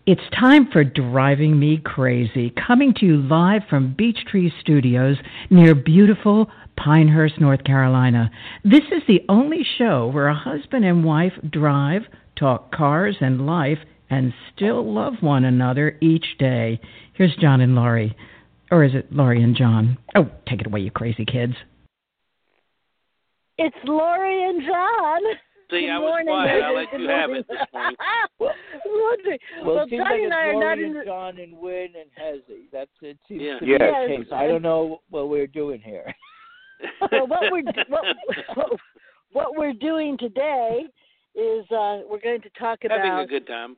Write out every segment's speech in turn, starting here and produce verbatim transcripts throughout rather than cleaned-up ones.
It's time for Driving Me Crazy, coming to you live from Beech Tree Studios near beautiful Pinehurst, North Carolina. This is the only show where a husband and wife drive, talk cars and life, and still love one another each day. Here's John and Laurie. Or is it Laurie and John? Oh, take it away, you crazy kids. It's Laurie and John. See, Good I was morning, quiet. I'll let Good you have morning. it this morning. well, well, well it seems Johnny like and I it's are not Laurie in the... and John and Wynn and Hezzy. That's it. Seems Yeah. to be Yes. the case. I don't know what we're doing here. well, what we're what, what we're doing today is uh, we're going to talk about Having a good time.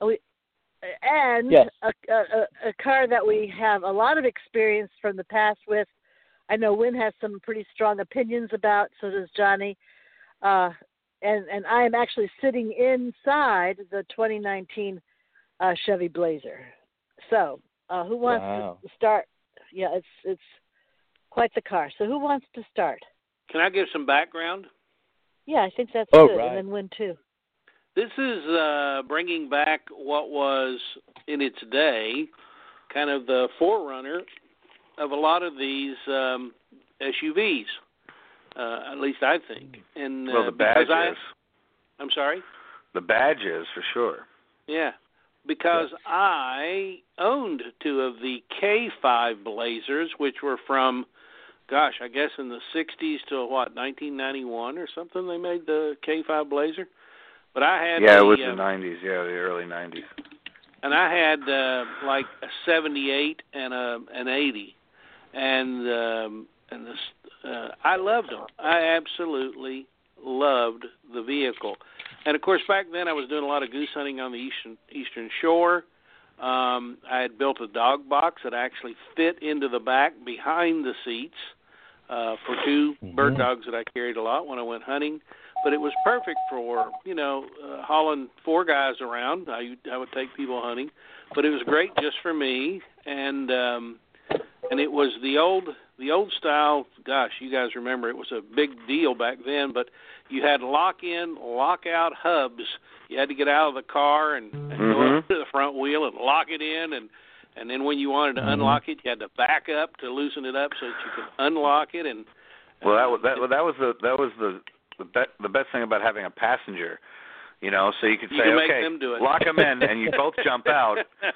and Yes. a, a, a car that we have a lot of experience from the past with. I know Wynn has some pretty strong opinions about. So does Johnny. Uh, And and I am actually sitting inside the twenty nineteen uh, Chevy Blazer. So, uh, who wants Wow. to start? Yeah, it's it's quite the car. So, who wants to start? Can I give some background? Yeah, I think that's Oh, good. right. And then Win too. This is uh, bringing back what was in its day kind of the forerunner of a lot of these um, S U Vs. Uh, at least I think. And uh, Well, the because badges. I, I'm sorry? The badges, for sure. Yeah, because I owned two of the K five Blazers, which were from, gosh, I guess in the sixties to, what, nineteen ninety-one or something they made the K five Blazer? But I had Yeah, a, it was uh, the nineties, yeah, the early nineties. And I had uh, like a seventy-eight and a an eighty. And um, and this, uh, I loved them. I absolutely loved the vehicle. And, of course, back then I was doing a lot of goose hunting on the eastern, eastern shore. Um, I had built a dog box that actually fit into the back behind the seats uh, for two mm-hmm. bird dogs that I carried a lot when I went hunting. But it was perfect for, you know, uh, hauling four guys around. I, I would take people hunting. But it was great just for me. And um, and it was the old the old style. Gosh, you guys remember it was a big deal back then. But you had lock-in, lock-out hubs. You had to get out of the car and, and mm-hmm. go up to the front wheel and lock it in. And, and then when you wanted to mm-hmm. unlock it, you had to back up to loosen it up so that you could unlock it. And well, that was that, that was the that was the the, be- the best thing about having a passenger. You know, so you could say, you can okay, them do it. lock them in, and you both jump out,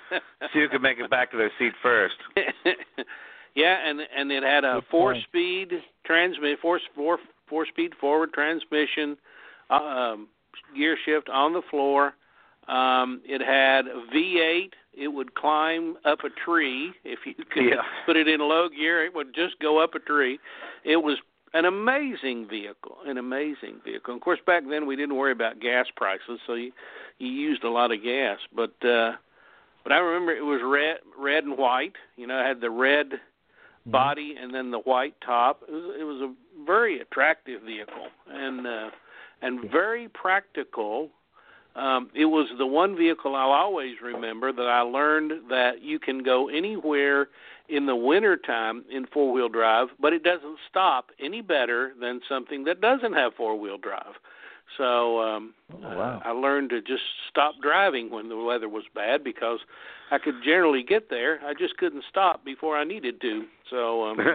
so you could make it back to their seat first. Yeah, and and it had a four-speed transmit, four four four-speed forward transmission, uh, um, gear shift on the floor. Um, it had a V eight. It would climb up a tree if you could yeah. put it in low gear. It would just go up a tree. It was an amazing vehicle, an amazing vehicle. Of course, back then we didn't worry about gas prices, so you, you used a lot of gas. But uh, but I remember it was red, red and white. You know, it had the red mm-hmm. body and then the white top. It was, it was a very attractive vehicle and uh, and very practical. Um, it was the one vehicle I'll always remember that I learned that you can go anywhere in the wintertime in four-wheel drive, but it doesn't stop any better than something that doesn't have four-wheel drive. So um, oh, wow. uh, I learned to just stop driving when the weather was bad because I could generally get there. I just couldn't stop before I needed to. So um,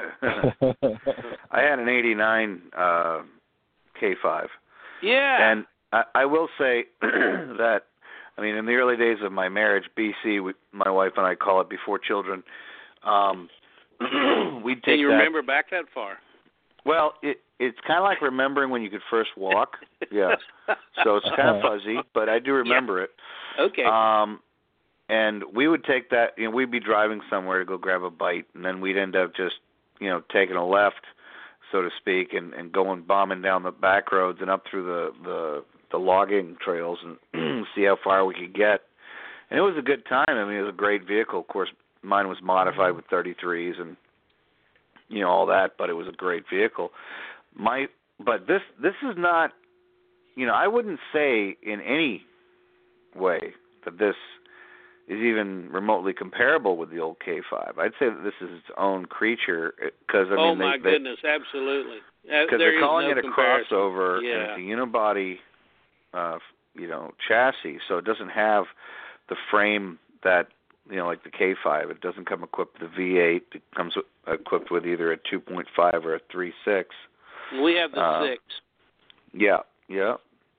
I had an eighty-nine uh, K five. Yeah. And I, I will say that, I mean, in the early days of my marriage, B C, we, my wife and I call it before children, um, we'd take Can you that, remember back that far? Well, it, it's kind of like remembering when you could first walk. Yeah. So it's kind of fuzzy, but I do remember yeah. it. Okay. Um, and we would take that, you know, we'd be driving somewhere to go grab a bite, and then we'd end up just, you know, taking a left, so to speak, and, and going bombing down the back roads and up through the, the, the logging trails and see how far we could get. And it was a good time. I mean, it was a great vehicle. Of course, mine was modified with thirty-threes and, you know, all that, but it was a great vehicle. My, but this this is not, you know, I wouldn't say in any way that this is even remotely comparable with the old K five. I'd say that this is its own creature because I mean, oh they, my they, goodness, absolutely. Because they're calling no it a comparison. crossover yeah. and it's a unibody, uh, you know, chassis, so it doesn't have the frame that, you know, like the K five, it doesn't come equipped with a V eight. It comes equipped with either a two point five or a three point six. We have the uh, six. Yeah, yeah.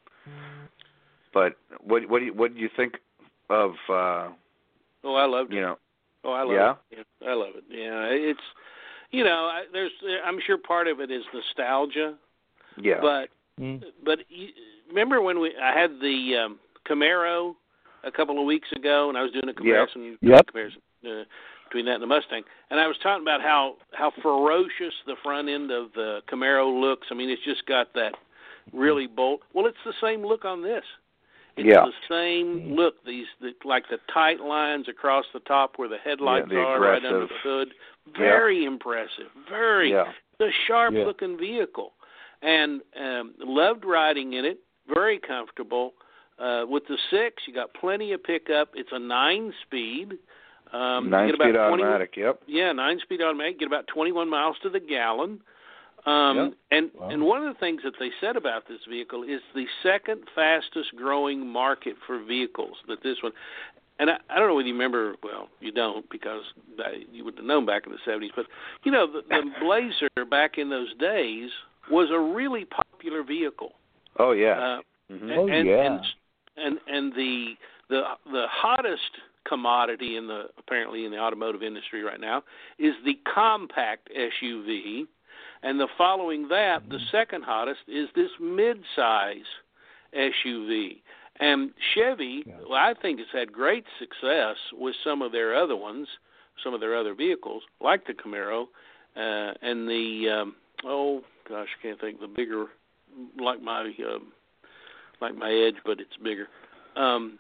But what what do you, what do you think of? Uh, oh, I loved it. You know. Oh, I love yeah? it. Yeah, I love it. Yeah, it's, you know, I, there's, I'm sure part of it is nostalgia. Yeah. But Mm. but you, remember when we I had the um, Camaro a couple of weeks ago, and I was doing a comparison, Yep. comparison uh, between that and the Mustang, and I was talking about how how ferocious the front end of the Camaro looks. I mean, it's just got that really bold. Well, it's the same look on this. It's Yeah. the same look. These the, like the tight lines across the top where the headlights Yeah, the are right aggressive. under the hood. Very Yeah. impressive. Very. Yeah. It's a sharp Yeah. looking vehicle, and um, loved riding in it. Very comfortable. Uh, with the six, you got plenty of pickup. It's a nine speed. Um, Nine you get about speed twenty, automatic. Yep. Yeah, nine speed automatic. Get about twenty-one miles to the gallon. Um, Yep. And Wow. and one of the things that they said about this vehicle is the second fastest growing market for vehicles. That this one, and I, I don't know whether you remember. Well, you don't because you would have known back in the seventies. But you know, the, the Blazer back in those days was a really popular vehicle. Oh yeah. Uh, mm-hmm. Oh, and, yeah. and and and the the the hottest commodity in the apparently in the automotive industry right now is the compact S U V. And the following that, the second hottest is this mid-size S U V. And Chevy, Yeah. well, I think, has had great success with some of their other ones, some of their other vehicles, like the Camaro, uh, and the, um, oh, gosh, I can't think, the bigger, like my uh, like my Edge, but it's bigger. Um,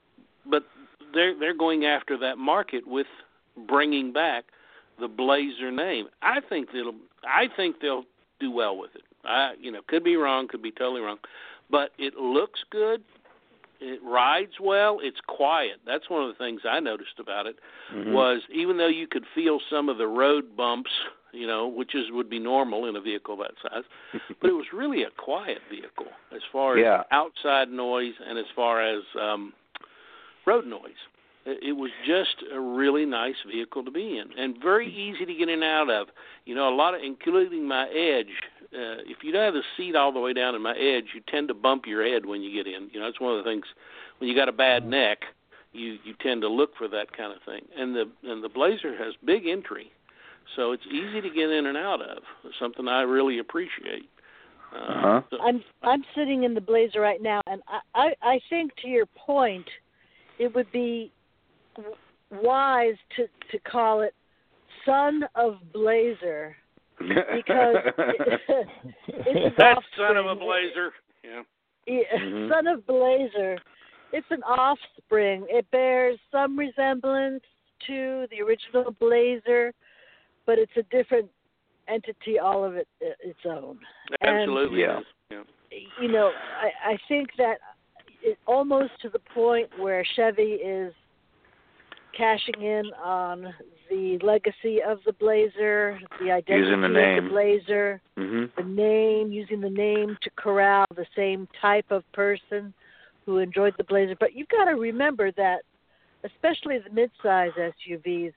but they're, they're going after that market with bringing back the Blazer name. I think they'll. I think they'll do well with it. I, you know, could be wrong, could be totally wrong, but it looks good. It rides well. It's quiet. That's one of the things I noticed about it. Mhm. Was even though you could feel some of the road bumps, you know, which is would be normal in a vehicle that size, but it was really a quiet vehicle as far as Yeah. outside noise and as far as um, road noise. It was just a really nice vehicle to be in, and very easy to get in and out of. You know, a lot of, including my Edge. Uh, if you don't have the seat all the way down in my Edge, you tend to bump your head when you get in. You know, it's one of the things when you got a bad neck, you you tend to look for that kind of thing. And the and the Blazer has big entry, so it's easy to get in and out of. It's something I really appreciate. Uh, Uh-huh. so, I'm I'm sitting in the Blazer right now, and I, I, I think to your point, it would be w- wise to, to call it Son of Blazer because it, it's that an son of a offspring. Blazer. Yeah. Yeah, Mhm. Son of Blazer. It's an offspring. It bears some resemblance to the original Blazer, but it's a different entity, all of it its own. Absolutely. Yeah. is. Yeah. And, you know, I, I think that it almost to the point where Chevy is cashing in on the legacy of the Blazer, the identity Using the of name. the Blazer, Mhm. the name, using the name to corral the same type of person who enjoyed the Blazer. But you've got to remember that, especially the mid-size S U Vs,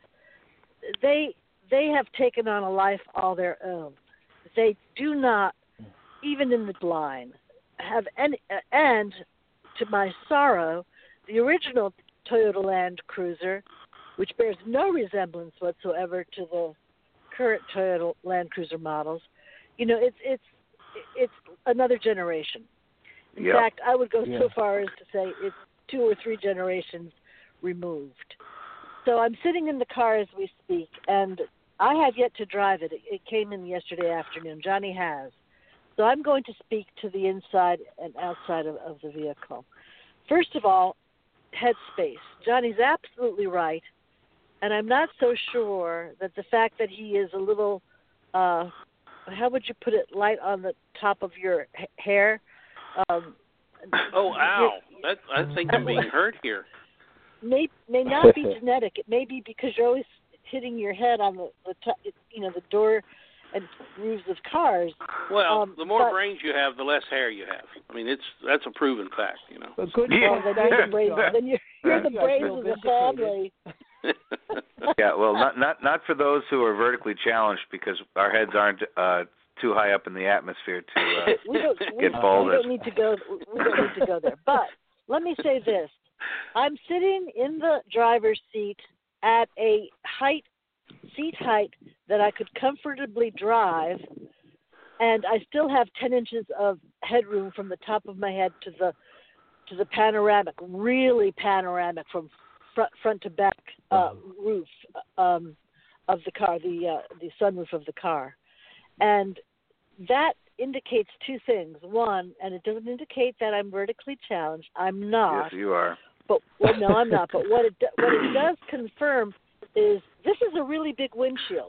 they they have taken on a life all their own. They do not, even in the line, have any. And to my sorrow, the original Toyota Land Cruiser, which bears no resemblance whatsoever to the current Toyota Land Cruiser models, you know, it's it's it's another generation. In Yep. fact, I would go Yeah. so far as to say it's two or three generations removed. So I'm sitting in the car as we speak, and I have yet to drive it. It, it came in yesterday afternoon. Johnny has. So I'm going to speak to the inside and outside of, of the vehicle. First of all, headspace. Johnny's absolutely right, and I'm not so sure that the fact that he is a little, uh, how would you put it, light on the top of your ha- hair. Um, Oh, ow! That, I think I'm being hurt here. may may not be genetic. It may be because you're always hitting your head on the, the top, you know, the door and roofs of cars. Well, um, the more but, brains you have, the less hair you have. I mean, it's that's a proven fact, you know. But good. Yeah. Well, then you're the brains. Then you're, you're the brains of the family. Yeah, well, not not not for those who are vertically challenged, because our heads aren't uh, too high up in the atmosphere to uh, we don't, we, get balded. we don't need to go. We don't need to go there. But let me say this: I'm sitting in the driver's seat at a height, seat height that I could comfortably drive, and I still have ten inches of headroom from the top of my head to the to the panoramic, really panoramic from front, front to back uh, roof um, of the car, the uh, the sunroof of the car, and that indicates two things. One, and it doesn't indicate that I'm vertically challenged. I'm not. Yes, you are. But well, no, I'm not. But what it do, what it does confirm is this is a really big windshield,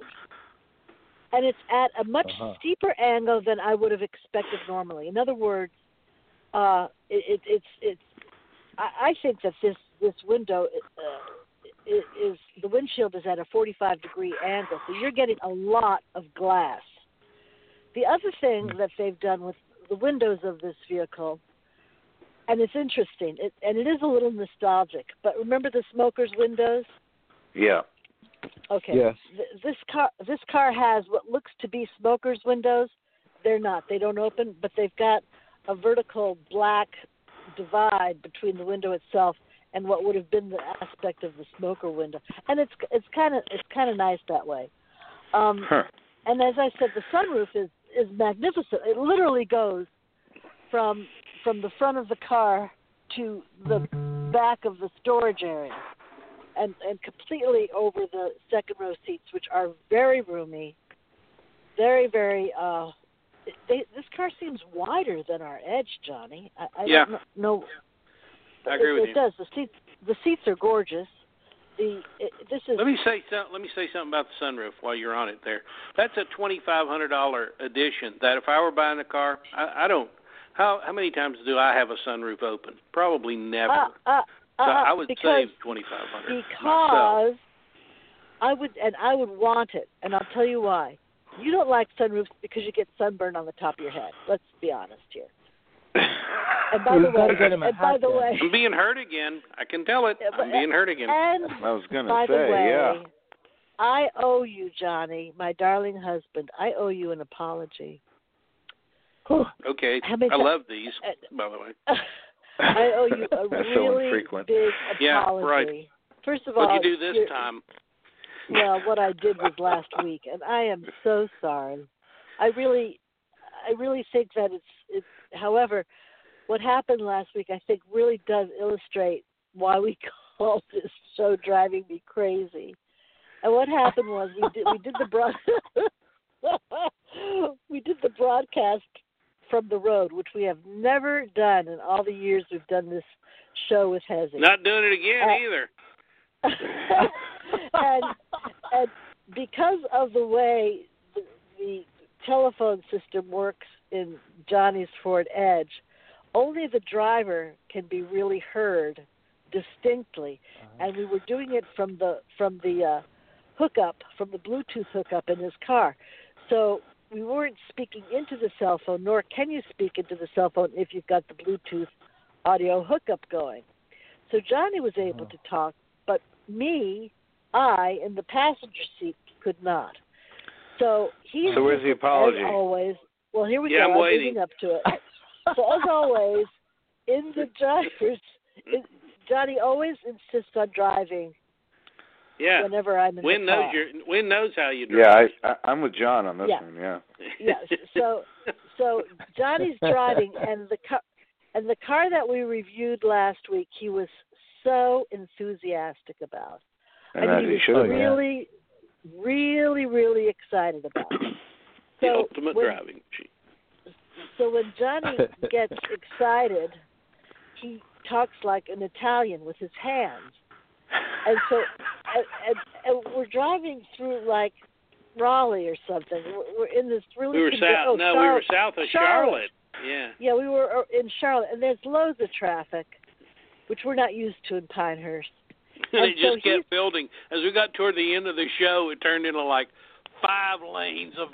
and it's at a much uh-huh. steeper angle than I would have expected normally. In other words, uh, it, it, it's it's. I, I think that this this window uh, is the windshield is at a forty-five degree angle, so you're getting a lot of glass. The other thing that they've done with the windows of this vehicle, and it's interesting, it, and it is a little nostalgic, but remember the smoker's windows? Yeah. Okay. Yes. Th- this car this car has what looks to be smoker's windows. They're not. They don't open, but they've got a vertical black divide between the window itself and what would have been the aspect of the smoker window. And it's it's kind of it's kind of nice that way. Um, Huh. And as I said, the sunroof is, is magnificent. It literally goes from from the front of the car to the back of the storage area, and and completely over the second row seats, which are very roomy, very very. Uh, they, this car seems wider than our Edge, Johnny. I, I Yeah. don't know. I agree it, with it you. does. The seats the seats are gorgeous. The it, this is. Let me say some, let me say something about the sunroof while you're on it. There, that's a twenty-five hundred dollar addition. That if I were buying a car, I, I don't. How how many times do I have a sunroof open? Probably never. Uh, uh, uh, so I would because, save twenty-five hundred. Because myself. I would, and I would want it, and I'll tell you why. You don't like sunroofs because you get sunburn on the top of your head. Let's be honest here. And by the We've got way, to get him a and by hat the then. way, I'm being hurt again. I can tell it. I'm being hurt again. and I was gonna by say, the way, yeah. I owe you, Johnny, my darling husband. I owe you an apology. Okay, How many I ti- love these, by the way. I owe you a That's so really infrequent. big Yeah, apology. right. First of all, What'd you do this you're- time? Well, what I did was last week, and I am so sorry. I really, I really think that it's, it's. However, what happened last week, I think, really does illustrate why we call this show "Driving Me Crazy." And what happened was we did we did the broad we did the broadcast from the road, which we have never done in all the years we've done this show with Hezzy. Not doing it again Uh, either. and, and because of the way the, the telephone system works in Johnny's Ford Edge, only the driver can be really heard distinctly. Uh-huh. And we were doing it from the from the uh, hookup, from the Bluetooth hookup in his car. So we weren't speaking into the cell phone, nor can you speak into the cell phone if you've got the Bluetooth audio hookup going. So Johnny was able uh-huh. to talk, but me, I, in the passenger seat, could not. So he. So where's the apology? As always. Well, here we Yeah, go. I'm waiting. leading up to it. So as always, in the driver's, in, Johnny always insists on driving. Yeah. Whenever I'm in Win the knows car. your Win knows how you drive. Yeah, I, I I'm with John on this Yeah. one. Yeah. Yes. So so Johnny's driving, and the car and the car that we reviewed last week, he was so enthusiastic about. And I as mean, he he should was have been. really, really, really excited about it. The So ultimate when, driving machine. So when Johnny gets excited, he talks like an Italian with his hands. And so, and, and, and we're driving through like Raleigh or something. We're, we're in this really. We were conge- south. oh, no, Charlotte. we were south of Charlotte. Charlotte. Yeah. Yeah, we were in Charlotte, and there's loads of traffic, which we're not used to in Pinehurst. And And it so just he's- kept building. As we got toward the end of the show, it turned into like five lanes of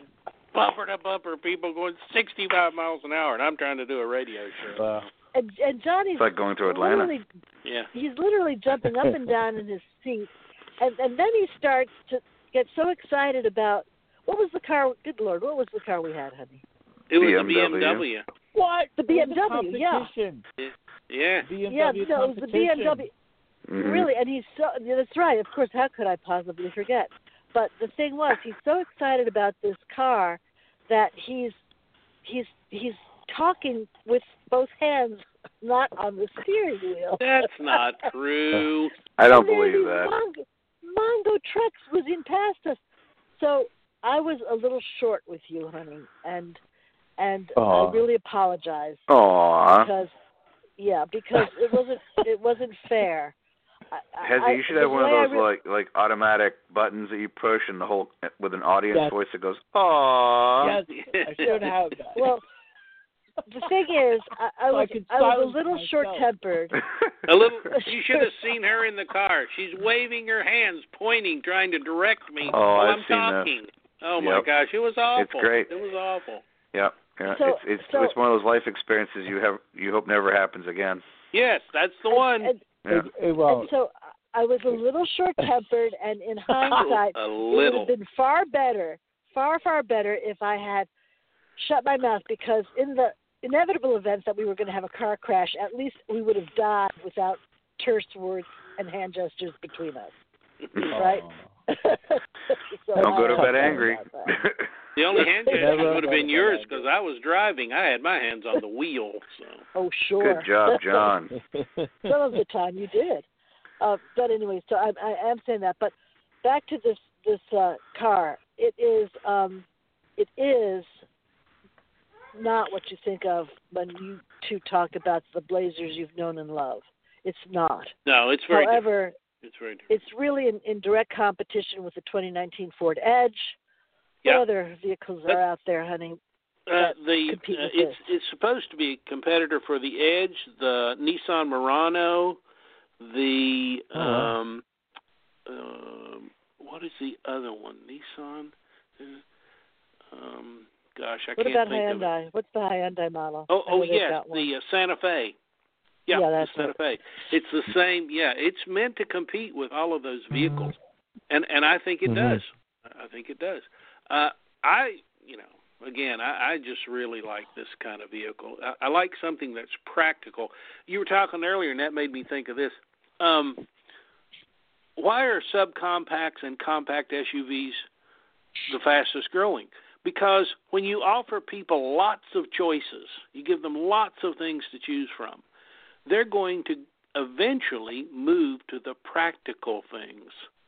bumper to bumper, people going sixty-five miles an hour, and I'm trying to do a radio show. Wow. And, and Johnny's It's like going to Atlanta. literally- Yeah. He's literally jumping up and down in his seat, and and then he starts to get so excited about what was the car? Good Lord, what was the car we had, honey? It was B a M B W. M W. What? The B M W, yeah. Competition. Yeah. B M W Yeah, no, it was the B M W. competition. Mm-hmm. Really, and he's so, yeah, that's right. Of course, how could I possibly forget? But the thing was, he's so excited about this car that he's he's he's talking with both hands, not on the steering wheel. That's not true. I don't And there believe these that. Mongo, Mongo trucks whizzing past us. So I was a little short with you, honey, and and Aw. I really apologize Aw. because yeah, because it wasn't it wasn't fair. I, Hezzy, I, you should the have one of way I those re- like like automatic buttons that you push, and the whole with an audience Yes. voice that goes, "Aww." Yes, I should have that. Well, the thing is, I, I So I was could I was a silence little myself. short-tempered. A little. You should have seen her in the car. She's waving her hands, pointing, trying to direct me Oh, while I've I'm seen that. talking. Oh my Yep. gosh, it was awful. It's great. It was awful. Yep. Yeah. So- it's it's so- it's one of those life experiences you have you hope never happens again. Yes, that's the one. And, Yeah. It- it- well, and so I was a little short-tempered, and in hindsight, A it would little. have been far better, far far better if I had shut my mouth, because in the inevitable event that we were going to have a car crash, at least we would have died without terse words and hand gestures between us. Right? So Don't go to I- bed angry. about that. The only hand Never gesture would have been never yours done because I was driving. I had my hands on the wheel. So Oh, sure. Good job, John. Some of the time you did. Uh, but anyway, so I, I am saying that. But back to this this uh, car. It is um, it is not what you think of when you two talk about the Blazers you've known and loved. It's not. no, it's very different. However, It's very different. it's really in, in direct competition with the twenty nineteen Ford Edge. Yeah. What other vehicles are out there, honey? Uh, the compete uh, with it's this. it's supposed to be a competitor for the Edge, the Nissan Murano, the Oh, wow. um, um, what is the other one? Nissan. Uh, Um, gosh, I What can't about think of it. Hyundai? What's the Hyundai model? Oh, I know oh they've yes, got one. the uh, Santa Fe. Yeah, Yeah, that's the Santa Fe. It's the same. Yeah, it's meant to compete with all of those vehicles, and and I think it Mhm. does. I think it does. Uh, I, you know, again, I, I just really like this kind of vehicle. I, I like something that's practical. You were talking earlier, and that made me think of this. Um, why are subcompacts and compact S U Vs the fastest growing? Because when you offer people lots of choices, you give them lots of things to choose from, they're going to eventually move to the practical things,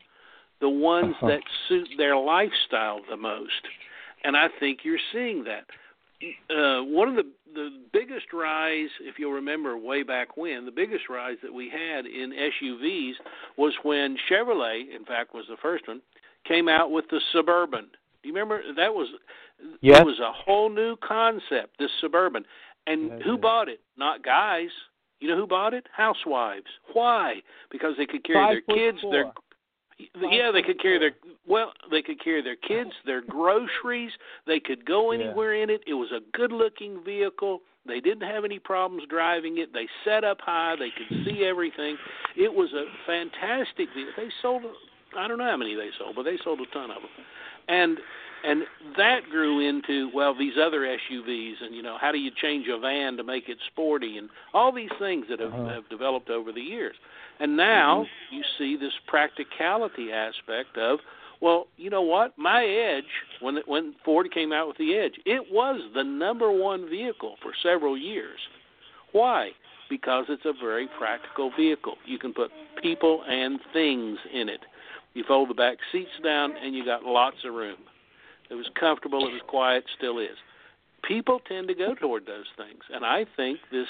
the ones Uh-huh. that suit their lifestyle the most. And I think you're seeing that. Uh, one of the, the biggest rise, if you'll remember way back when, the biggest rise that we had in S U Vs was when Chevrolet, in fact, was the first one, came out with the Suburban. Do you remember? That was Yes. it was a whole new concept, this Suburban. And Yeah, who yeah. bought it? Not guys. You know who bought it? Housewives. Why? Because they could carry Five their foot kids, four. their Five yeah, they foot could carry four. their well, they could carry their kids, their groceries. They could go Yeah. anywhere in it. It was a good-looking vehicle. They didn't have any problems driving it. They set up high. They could see everything. It was a fantastic vehicle. They sold, I don't know how many they sold, but they sold a ton of them. And and that grew into, well, these other S U Vs, and, you know, how do you change a van to make it sporty, and all these things that have, Uh-huh. have developed over the years. And now you see this practicality aspect of, well, you know what? My Edge, when it, when Ford came out with the Edge, it was the number one vehicle for several years. Why? Because it's a very practical vehicle. You can put people and things in it. You fold the back seats down, and you got lots of room. It was comfortable. It was quiet. Still is. People tend to go toward those things, and I think this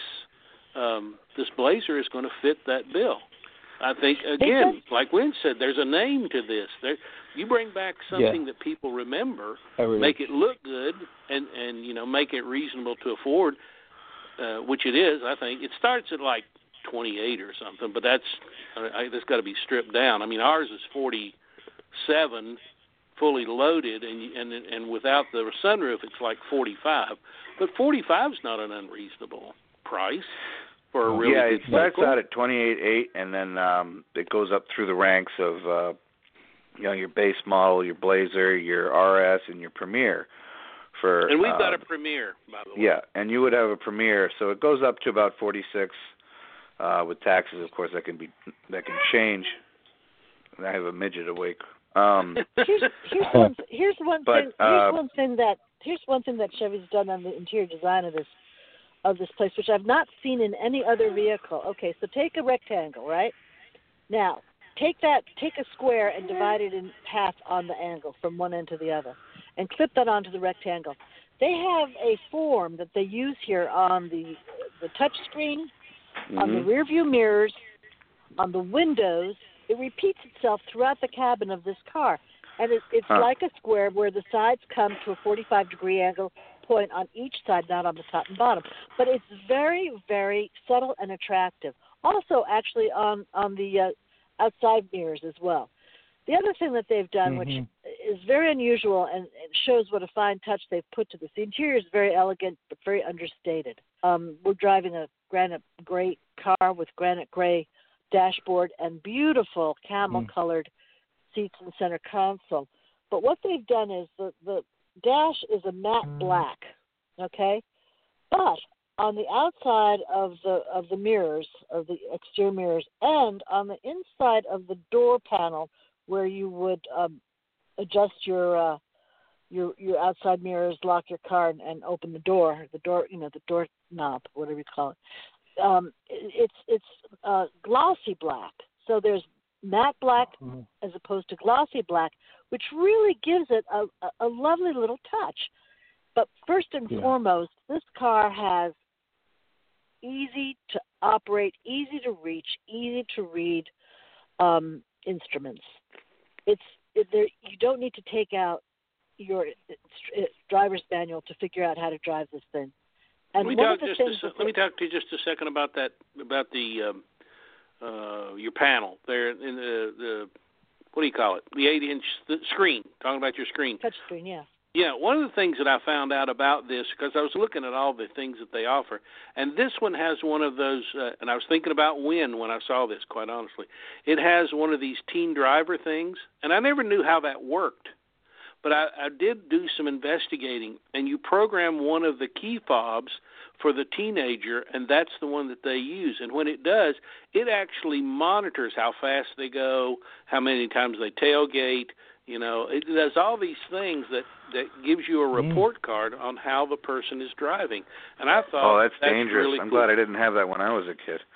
um, this Blazer is going to fit that bill. I think again, like Wynn said, there's a name to this. There, you bring back something Yeah. that people remember, Everything. make it look good, and and you know make it reasonable to afford, uh, which it is. I think it starts at like twenty-eight or something, but that's I, that's got to be stripped down. I mean, ours is forty-seven fully loaded, and and and without the sunroof, it's like forty-five. But forty-five is not an unreasonable price for a really yeah, good it starts vehicle. out at twenty-eight eight, and then um, it goes up through the ranks of uh, you know your base model, your Blazer, your R S, and your Premier. For and we've um, got a Premier, by the way. Yeah, and you would have a Premier, so it goes up to about forty-six uh, with taxes. Of course, that can be that can change. I have a midget awake. Um, here's, here's one. Here's one but, thing. Here's uh, one thing that here's one thing that Chevy's done on the interior design of this of this place, which I've not seen in any other vehicle. Okay, so take a rectangle, right? Now, take that, take a square and divide it in half on the angle from one end to the other, and clip that onto the rectangle. They have a form that they use here on the the touch screen, mm-hmm. on the rear view mirrors, on the windows. It repeats itself throughout the cabin of this car. And it, it's huh. like a square where the sides come to a forty-five degree angle point on each side, not on the top and bottom. But it's very, very subtle and attractive. Also, actually, on, on the uh, outside mirrors as well. The other thing that they've done, Mm-hmm. which is very unusual and it shows what a fine touch they've put to this, the interior is very elegant but very understated. Um, we're driving a granite gray car with granite gray dashboard and beautiful camel-colored mm. seats in the center console. But what they've done is the, the dash is a matte mm. black, okay? But on the outside of the of the mirrors, of the exterior mirrors, and on the inside of the door panel where you would um, adjust your uh, your your outside mirrors, lock your car, and, and open the door, the door, you know, the door knob, whatever you call it. Um, it's it's uh, glossy black. So there's matte black mm-hmm. as opposed to glossy black, which really gives it a, a, a lovely little touch. But first and yeah. foremost, this car has easy to operate, easy to reach, easy to read um, instruments. It's it, there. You don't need to take out your uh, driver's manual to figure out how to drive this thing. And let me, talk just a, let me talk to you just a second about that, about the um, uh, your panel there in the, the what do you call it? The eight-inch screen. Talking about your screen. Touch screen, yeah. Yeah, one of the things that I found out about this, because I was looking at all the things that they offer, and this one has one of those, uh, and I was thinking about when when I saw this, quite honestly. It has one of these teen driver things, and I never knew how that worked. But I, I did do some investigating, and you program one of the key fobs for the teenager, and that's the one that they use. And when it does, it actually monitors how fast they go, how many times they tailgate. You know, it does all these things that, that gives you a report mm. card on how the person is driving. And I thought, oh, that's, that's dangerous. Really I'm cool. glad I didn't have that when I was a kid.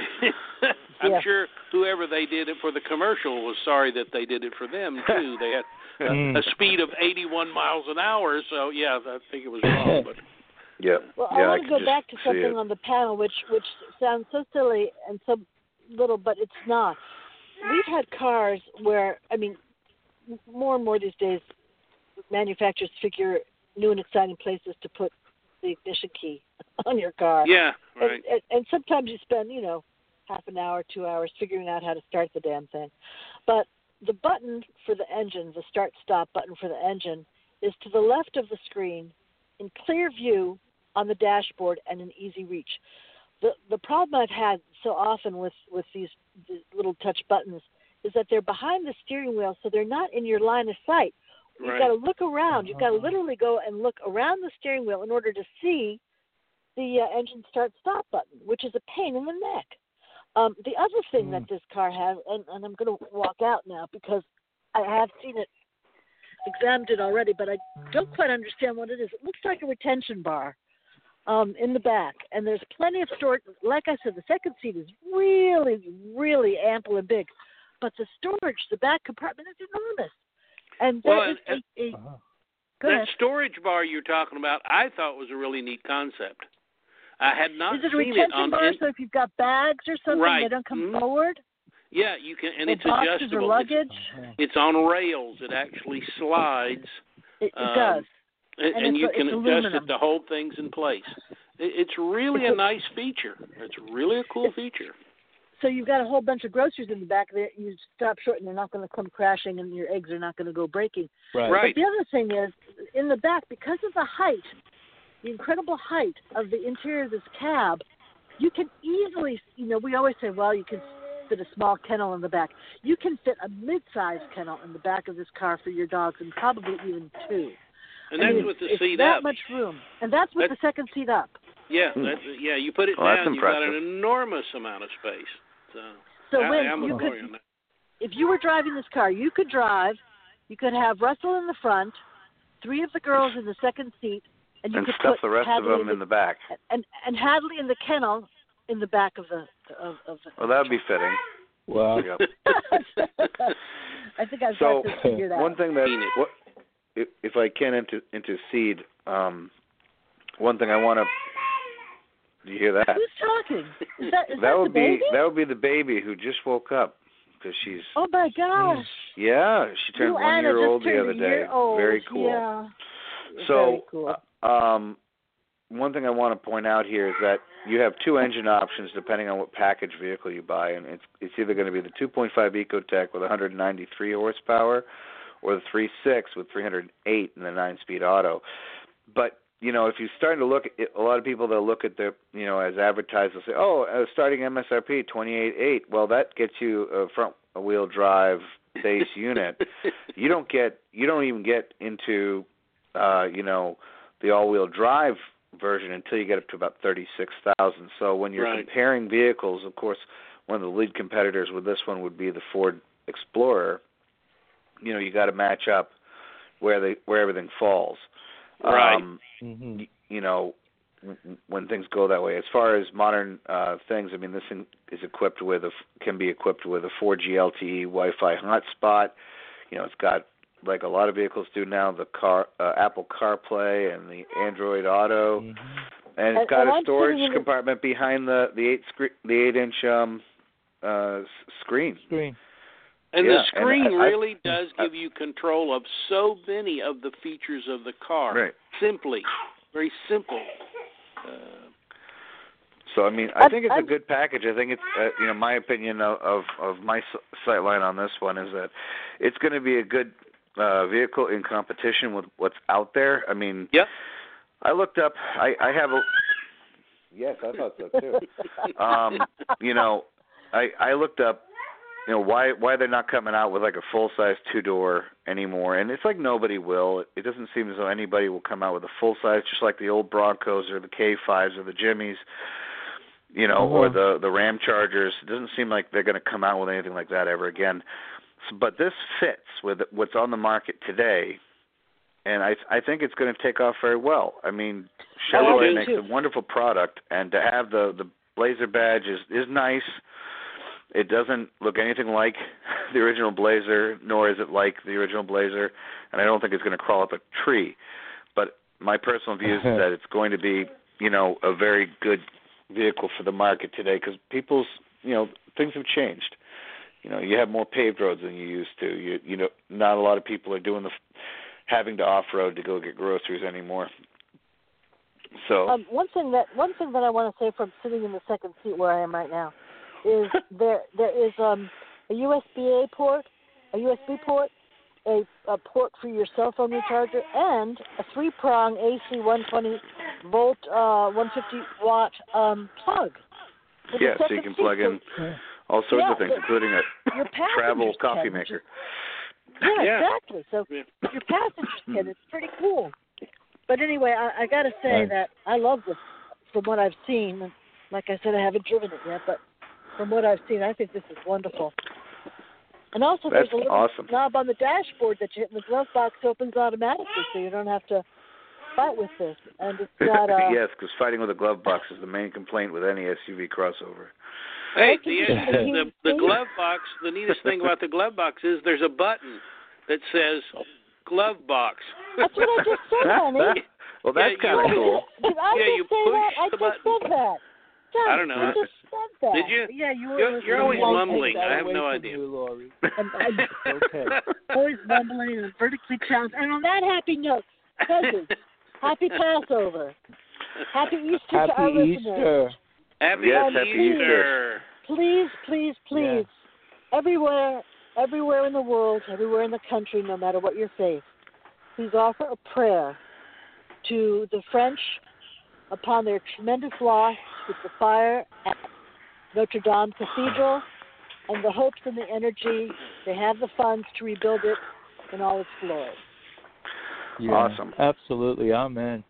I'm yeah. sure whoever they did it for the commercial was sorry that they did it for them, too. They had a, a speed of eighty-one miles an hour, so, yeah, I think it was wrong. But yeah. Well, yeah, I want I to go back to something it. on the panel, which, which sounds so silly and so little, but it's not. We've had cars where, I mean, more and more these days, manufacturers figure new and exciting places to put the ignition key on your car. Yeah, right. And, and, and sometimes you spend, you know, half an hour, two hours figuring out how to start the damn thing. But the button for the engine, the start-stop button for the engine, is to the left of the screen in clear view on the dashboard and in easy reach. The the problem I've had so often with, with these, these little touch buttons is that they're behind the steering wheel, so they're not in your line of sight. You've right. got to look around. You've got to literally go and look around the steering wheel in order to see the uh, engine start-stop button, which is a pain in the neck. Um, the other thing mm. that this car has, and, and I'm going to walk out now because I have seen it, examined it already, but I don't quite understand what it is. It looks like a retention bar um, in the back, and there's plenty of storage. Like I said, the second seat is really, really ample and big, but the storage, the back compartment is enormous. And there well, is and, a, a uh-huh. that ahead. storage bar you're talking about, I thought was a really neat concept. I had not is it a seen retention it on bar, in, so if you've got bags or something, right. they don't come mm-hmm. forward? Yeah, you can, and or it's boxes adjustable. Or luggage? It's, it's on rails. It actually slides. It, it um, does. And, and and you it's, can it's adjust aluminum. it to hold things in place. It, it's really it's a nice feature. It's really a cool feature. So you've got a whole bunch of groceries in the back there. You stop short, and they're not going to come crashing, and your eggs are not going to go breaking. Right. Right. But the other thing is, in the back, because of the height, the incredible height of the interior of this cab, you can easily, you know, we always say, well, you can fit a small kennel in the back. You can fit a mid-sized kennel in the back of this car for your dogs, and probably even two. And I that's mean, with the it's seat that up. much room, and that's with That's- the second seat up. Yeah, Hmm. that's, yeah. You put it Well, that's down, you've got an impressive. enormous amount of space. So, So I, when I'm you a could, could, on that. if you were driving this car, you could drive. You could have Russell in the front, three of the girls in the second seat, and you And could stuff put the rest Hadley of them in the back. and and Hadley in the kennel in the back of the of, of the. Well, that would be fitting. Wow. Yep. I think I've So got this figured out. one thing that Seen it. what if, if I can inter, intercede, um, one thing I want to. Do you hear that? Who's talking? Is that, is that, that the would baby? be that would be the baby who just woke up because she's Oh my gosh! yeah she turned Little one Anna year just old the turned other a day. year old. Very cool. Yeah. Very So, cool. uh, um, one thing I want to point out here is that you have two engine options depending on what package vehicle you buy, and it's it's either going to be the two point five Ecotec with one hundred ninety-three horsepower, or the three point six with three hundred eight in the nine-speed auto. But you know, if you're starting to look at it, a lot of people that look at the, you know, as advertised, will say, oh, uh, starting M S R P twenty-eight eight. Well, that gets you a front-wheel drive base unit. You don't get, you don't even get into, uh, you know, the all-wheel drive version until you get up to about thirty-six thousand. So when you're Right. comparing vehicles, of course, one of the lead competitors with this one would be the Ford Explorer. You know, you got to match up where they where everything falls. Right. Um, Mm-hmm. you know, when things go that way. As far as modern uh, things, I mean, this thing is equipped with a, can be equipped with a four G L T E Wi-Fi hotspot. You know, it's got, like a lot of vehicles do now, the car uh, Apple CarPlay and the Android Auto, Mm-hmm. and it's And- got and a I'm storage sitting in the- compartment behind the the eight screen, the eight inch um, uh, s- screen. Screen. And Yeah, the and screen I- I- really does give you control of so many of the features of the car. Right. Simply. Very simple. Uh, So I mean, I I'm- think it's I'm- a good package. I think it's, uh, you know, my opinion of of, of my s- sight line on this one is that it's going to be a good uh, vehicle in competition with what's out there. I mean, Yep. I looked up. I, I have a. Yes, I thought so too. um, you know, I I looked up. You know why why they're not coming out with like a full size two door anymore, and it's like nobody will. It, it doesn't seem as though anybody will come out with a full size, just like the old Broncos or the K fives or the Jimmys, you know, Uh-huh. or the the Ram Chargers. It doesn't seem like they're going to come out with anything like that ever again. So, but this fits with what's on the market today, and I I think it's going to take off very well. I mean, I Chevrolet do makes too. a wonderful product, and to have the the Blazer badge is is nice. It doesn't look anything like the original Blazer, nor is it like the original Blazer, and I don't think it's going to crawl up a tree. But my personal view is that it's going to be, you know, a very good vehicle for the market today because people's, you know, things have changed. You know, you have more paved roads than you used to. You, you know, not a lot of people are doing the having to off-road to go get groceries anymore. So Um, one thing that one thing that I want to say from sitting in the second seat where I am right now is there there is um, a U S B A port, a U S B port, a, a port for your cell phone recharger, and a three-prong A C one twenty volt, uh, one hundred fifty watt um, plug. for the yeah, so you second can seat. plug in Yeah. all sorts Yeah, of things, the- including a Your travel passengers coffee can, maker. Yeah, Yeah. exactly. So Yeah. your passengers can. It's pretty cool. But anyway, I, I got to say Right. that I love this from what I've seen. Like I said, I haven't driven it yet, but from what I've seen, I think this is wonderful. And also, That's there's a little awesome. knob on the dashboard that you hit, and the glove box opens automatically, so you don't have to fight with this. And it's got a yes, because fighting with a glove box is the main complaint with any S U V crossover. Hey, Air the, conditioning, the, the heating. glove box, the neatest thing about the glove box is there's a button that says glove box. That's what I just said, honey. Well, that's Yeah, kind you- of cool. Did I Yeah, just you say push that? I the just button. said that. John, I don't know. I just said that. Did you? Yeah, you were. You're- listening. you're always I- mumbling. Take that I have away no from idea. You, Lori. I'm, I'm Okay. always mumbling and vertically challenged. And on that happy note, cousins, happy Passover. Happy Easter to our Happy listeners. Easter. Happy Yes, Easter. happy Easter. please, please, please, Yeah. everywhere, everywhere in the world, everywhere in the country, no matter what your faith, please offer a prayer to the French upon their tremendous loss with the fire at Notre Dame Cathedral and the hopes and the energy they have the funds to rebuild it in all its glory. Yeah, Awesome. Absolutely. Amen.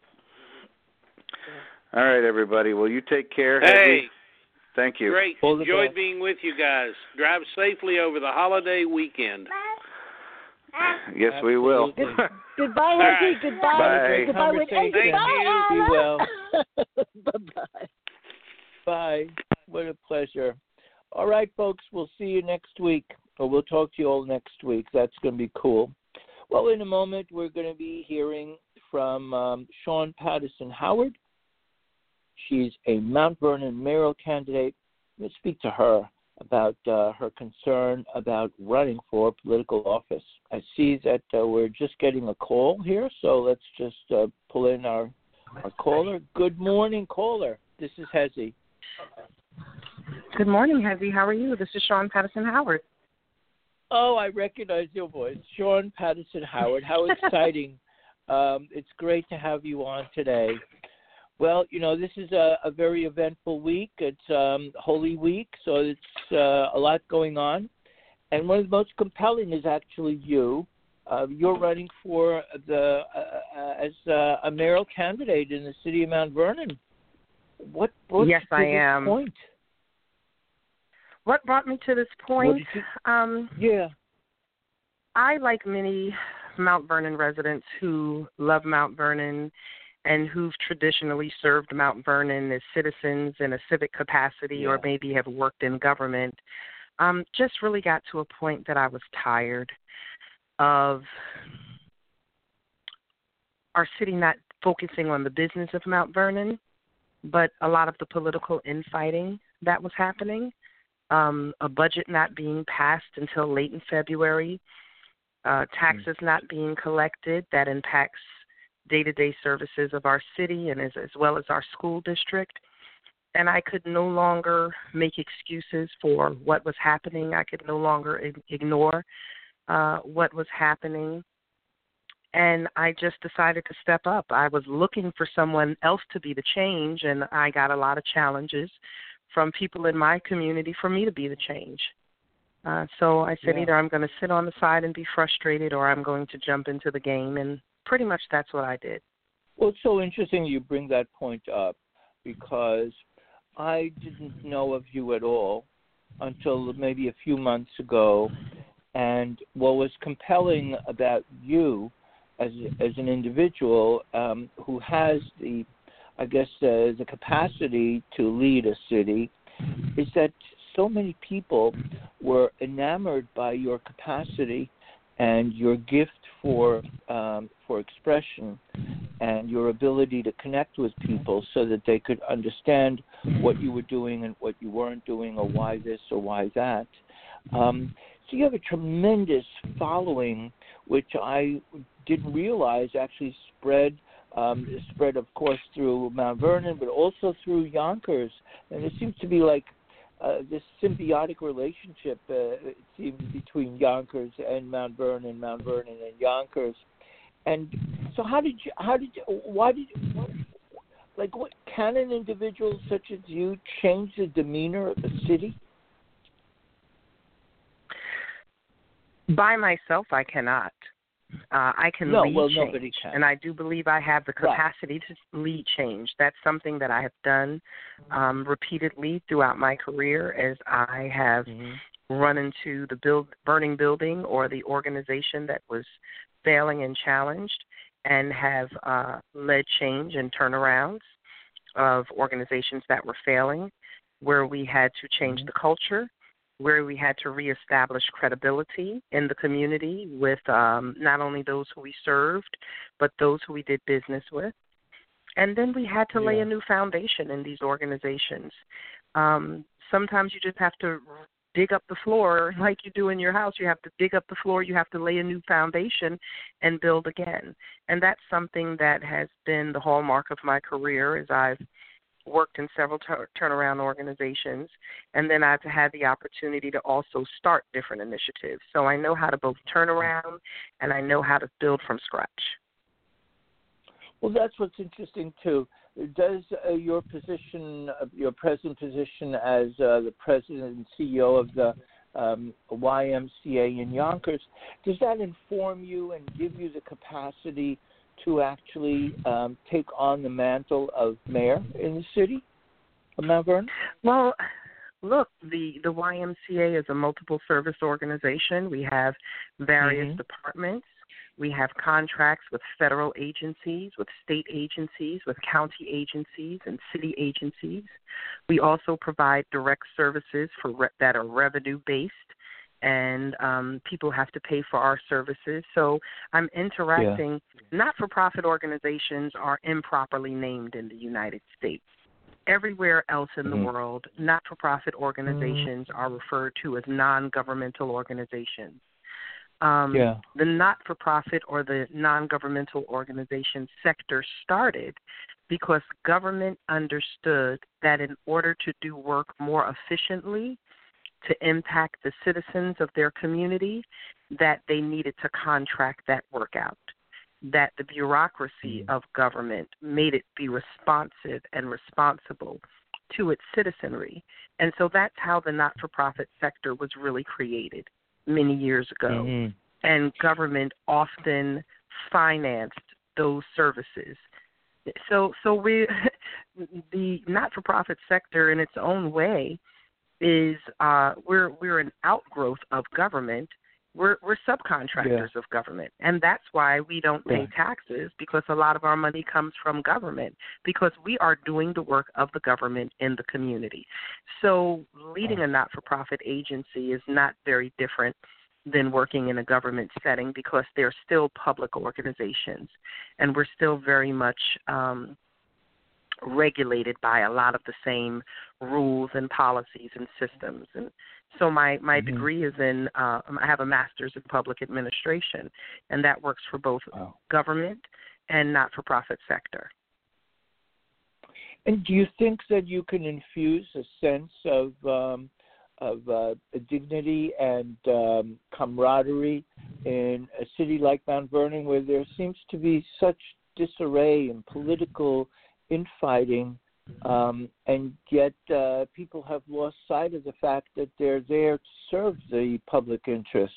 All right, everybody. Well, you take care. Hey, Hedley. Thank you. great. All the Enjoyed best. being with you guys. Drive safely over the holiday weekend. Yes, we will. Absolutely. Goodbye, All right. Lizzie. Goodbye. Bye. Goodbye, Whit- and Conversation. goodbye, Be Anna. well. Bye-bye. Bye. What a pleasure. All right, folks, we'll see you next week, or we'll talk to you all next week. That's going to be cool. Well, in a moment, we're going to be hearing from um, Sean Patterson Howard. She's a Mount Vernon mayoral candidate. Let's speak to her about uh, her concern about running for political office. I see that uh, we're just getting a call here, so let's just uh, pull in our, our caller. Good morning, caller. This is Hezzy. Good morning, Hezzy. How are you? This is Sean Patterson Howard. Oh, I recognize your voice. Sean Patterson Howard. How exciting. um, it's great to have you on today. Well, you know, this is a, a very eventful week. It's um, Holy Week, so it's uh, a lot going on. And one of the most compelling is actually you. Uh, you're running for the uh, uh, as uh, a mayoral candidate in the city of Mount Vernon. What brought Yes, you to I this am. point? What brought me to this What point? did you- Um, yeah. I, like many Mount Vernon residents who love Mount Vernon and who've traditionally served Mount Vernon as citizens in a civic capacity Yeah. or maybe have worked in government, um, just really got to a point that I was tired of our city not focusing on the business of Mount Vernon, but a lot of the political infighting that was happening, um, a budget not being passed until late in February, uh, taxes mm. not being collected that impacts day-to-day services of our city and as, as well as our school district. And I could no longer make excuses for what was happening. I could no longer ignore uh, what was happening. And I just decided to step up. I was looking for someone else to be the change, and I got a lot of challenges from people in my community for me to be the change. Uh, so I said Yeah. either I'm going to sit on the side and be frustrated or I'm going to jump into the game, and pretty much that's what I did. Well, it's so interesting you bring that point up because I didn't know of you at all until maybe a few months ago. And what was compelling about you as as an individual um, who has the, I guess, uh, the capacity to lead a city is that so many people were enamored by your capacity and your gift for um, for expression and your ability to connect with people so that they could understand what you were doing and what you weren't doing or why this or why that. Um, so you have a tremendous following, which I didn't realize actually spread, um, spread of course through Mount Vernon, but also through Yonkers. And there seems to be like uh, this symbiotic relationship, uh, it seems, between Yonkers and Mount Vernon, Mount Vernon and Yonkers. And so, how did you? How did you? Why did you? What, like, what can an individual such as you change the demeanor of the city? By myself, I cannot. Uh, I can no, lead well, change, nobody can. and I do believe I have the capacity right. to lead change. That's something that I have done um, repeatedly throughout my career as I have mm-hmm. run into the build, burning building or the organization that was failing and challenged, and have uh, led change and turnarounds of organizations that were failing, where we had to change mm-hmm. the culture, where we had to reestablish credibility in the community with um, not only those who we served, but those who we did business with. And then we had to yeah. lay a new foundation in these organizations. Um, sometimes you just have to dig up the floor like you do in your house. You have to dig up the floor. You have to lay a new foundation and build again. And that's something that has been the hallmark of my career as I've worked in several tur- turnaround organizations, and then I've had the opportunity to also start different initiatives. So I know how to both turn around and I know how to build from scratch. Well, that's what's interesting, too. Does uh, your position, uh, your present position as uh, the president and C E O of the um, Y M C A in Yonkers, does that inform you and give you the capacity to actually um, take on the mantle of mayor in the city of Mount Vernon? Well, look, the, the Y M C A is a multiple service organization. We have various mm-hmm. departments. We have contracts with federal agencies, with state agencies, with county agencies, and city agencies. We also provide direct services for re- that are revenue-based, and um, people have to pay for our services. So I'm interacting. Yeah. Not-for-profit organizations are improperly named in the United States. Everywhere else in mm-hmm. the world, not-for-profit organizations mm-hmm. are referred to as non-governmental organizations. Um, yeah. The not-for-profit or the non-governmental organization sector started because government understood that in order to do work more efficiently, to impact the citizens of their community, that they needed to contract that work out, that the bureaucracy mm. of government made it be responsive and responsible to its citizenry. And so that's how the not-for-profit sector was really created many years ago. Mm-hmm. And government often financed those services. So so we the not-for-profit sector in its own way is uh, we're we're an outgrowth of government. We're we're subcontractors yeah. of government, and that's why we don't pay yeah. taxes, because a lot of our money comes from government, because we are doing the work of the government in the community. So leading a not-for-profit agency is not very different than working in a government setting, because they're still public organizations, and we're still very much um, regulated by a lot of the same rules and policies and systems. And so my, my mm-hmm. degree is in, uh, I have a master's in public administration, and that works for both wow. government and not-for-profit sector. And do you think that you can infuse a sense of um, of uh, dignity and um, camaraderie in a city like Mount Vernon, where there seems to be such disarray and political infighting, um, and yet uh, people have lost sight of the fact that they're there to serve the public interest?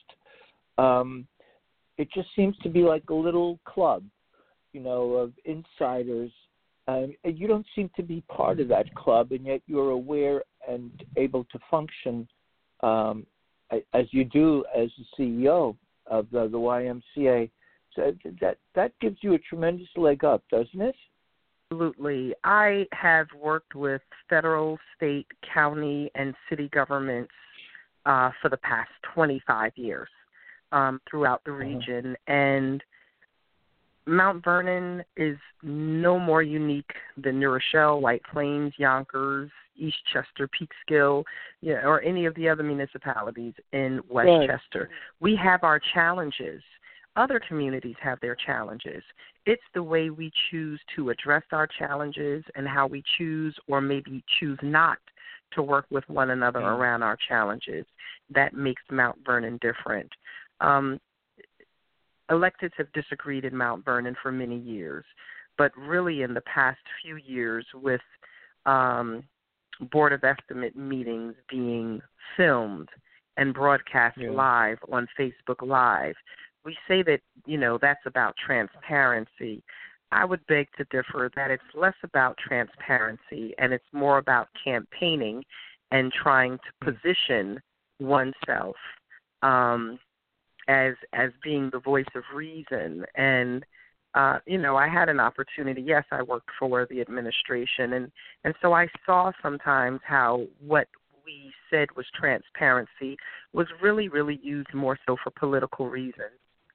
Um, it just seems to be like a little club, you know, of insiders. Um, and you don't seem to be part of that club, and yet you're aware and able to function um, as you do as the C E O of the, the Y M C A. So that that gives you a tremendous leg up, doesn't it? Absolutely. I have worked with federal, state, county, and city governments uh, for the past twenty-five years um, throughout the region, uh-huh. and Mount Vernon is no more unique than New Rochelle, White Plains, Yonkers, Eastchester, Peekskill, you know, or any of the other municipalities in Westchester. Right. We have our challenges. Other communities have their challenges. It's the way we choose to address our challenges and how we choose, or maybe choose not, to work with one another mm. around our challenges that makes Mount Vernon different. Um, Electeds have disagreed in Mount Vernon for many years, but really in the past few years, with um, Board of Estimate meetings being filmed and broadcast yeah. live on Facebook Live, we say that, you know, that's about transparency. I would beg to differ that it's less about transparency and it's more about campaigning and trying to position oneself um, as as being the voice of reason. And, uh, you know, I had an opportunity. Yes, I worked for the administration, and, and so I saw sometimes how what we said was transparency was really, really used more so for political reasons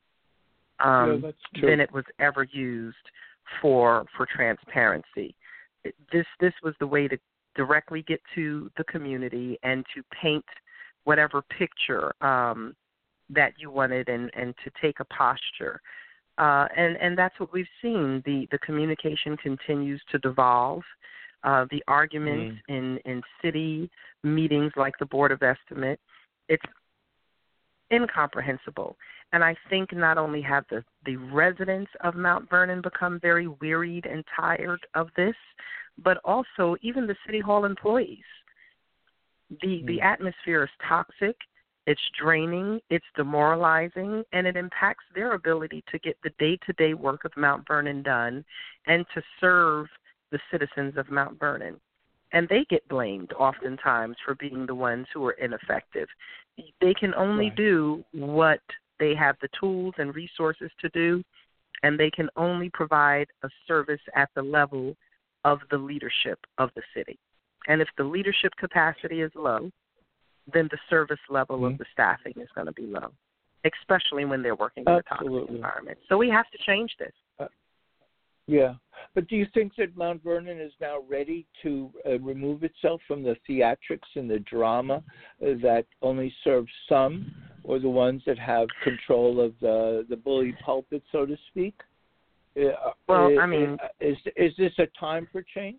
um, yeah, than it was ever used for for transparency. This this was the way to directly get to the community and to paint whatever picture um, that you wanted, and, and to take a posture. Uh, and, and that's what we've seen. The, the communication continues to devolve. Uh, the arguments mm. in, in city meetings like the Board of Estimate, it's incomprehensible. And I think not only have the, the residents of Mount Vernon become very wearied and tired of this, but also even the City Hall employees. The mm. the atmosphere is toxic, it's draining, it's demoralizing, and it impacts their ability to get the day-to-day work of Mount Vernon done and to serve the citizens of Mount Vernon. And they get blamed oftentimes for being the ones who are ineffective. They can only right. do what they have the tools and resources to do, and they can only provide a service at the level of the leadership of the city. And if the leadership capacity is low, then the service level mm-hmm. of the staffing is going to be low, especially when they're working in a toxic environment. So we have to change this. Uh, yeah. But do you think that Mount Vernon is now ready to uh, remove itself from the theatrics and the drama uh, that only serves some, or the ones that have control of the, the bully pulpit, so to speak? Uh, well, uh, I mean... Is, is this a time for change?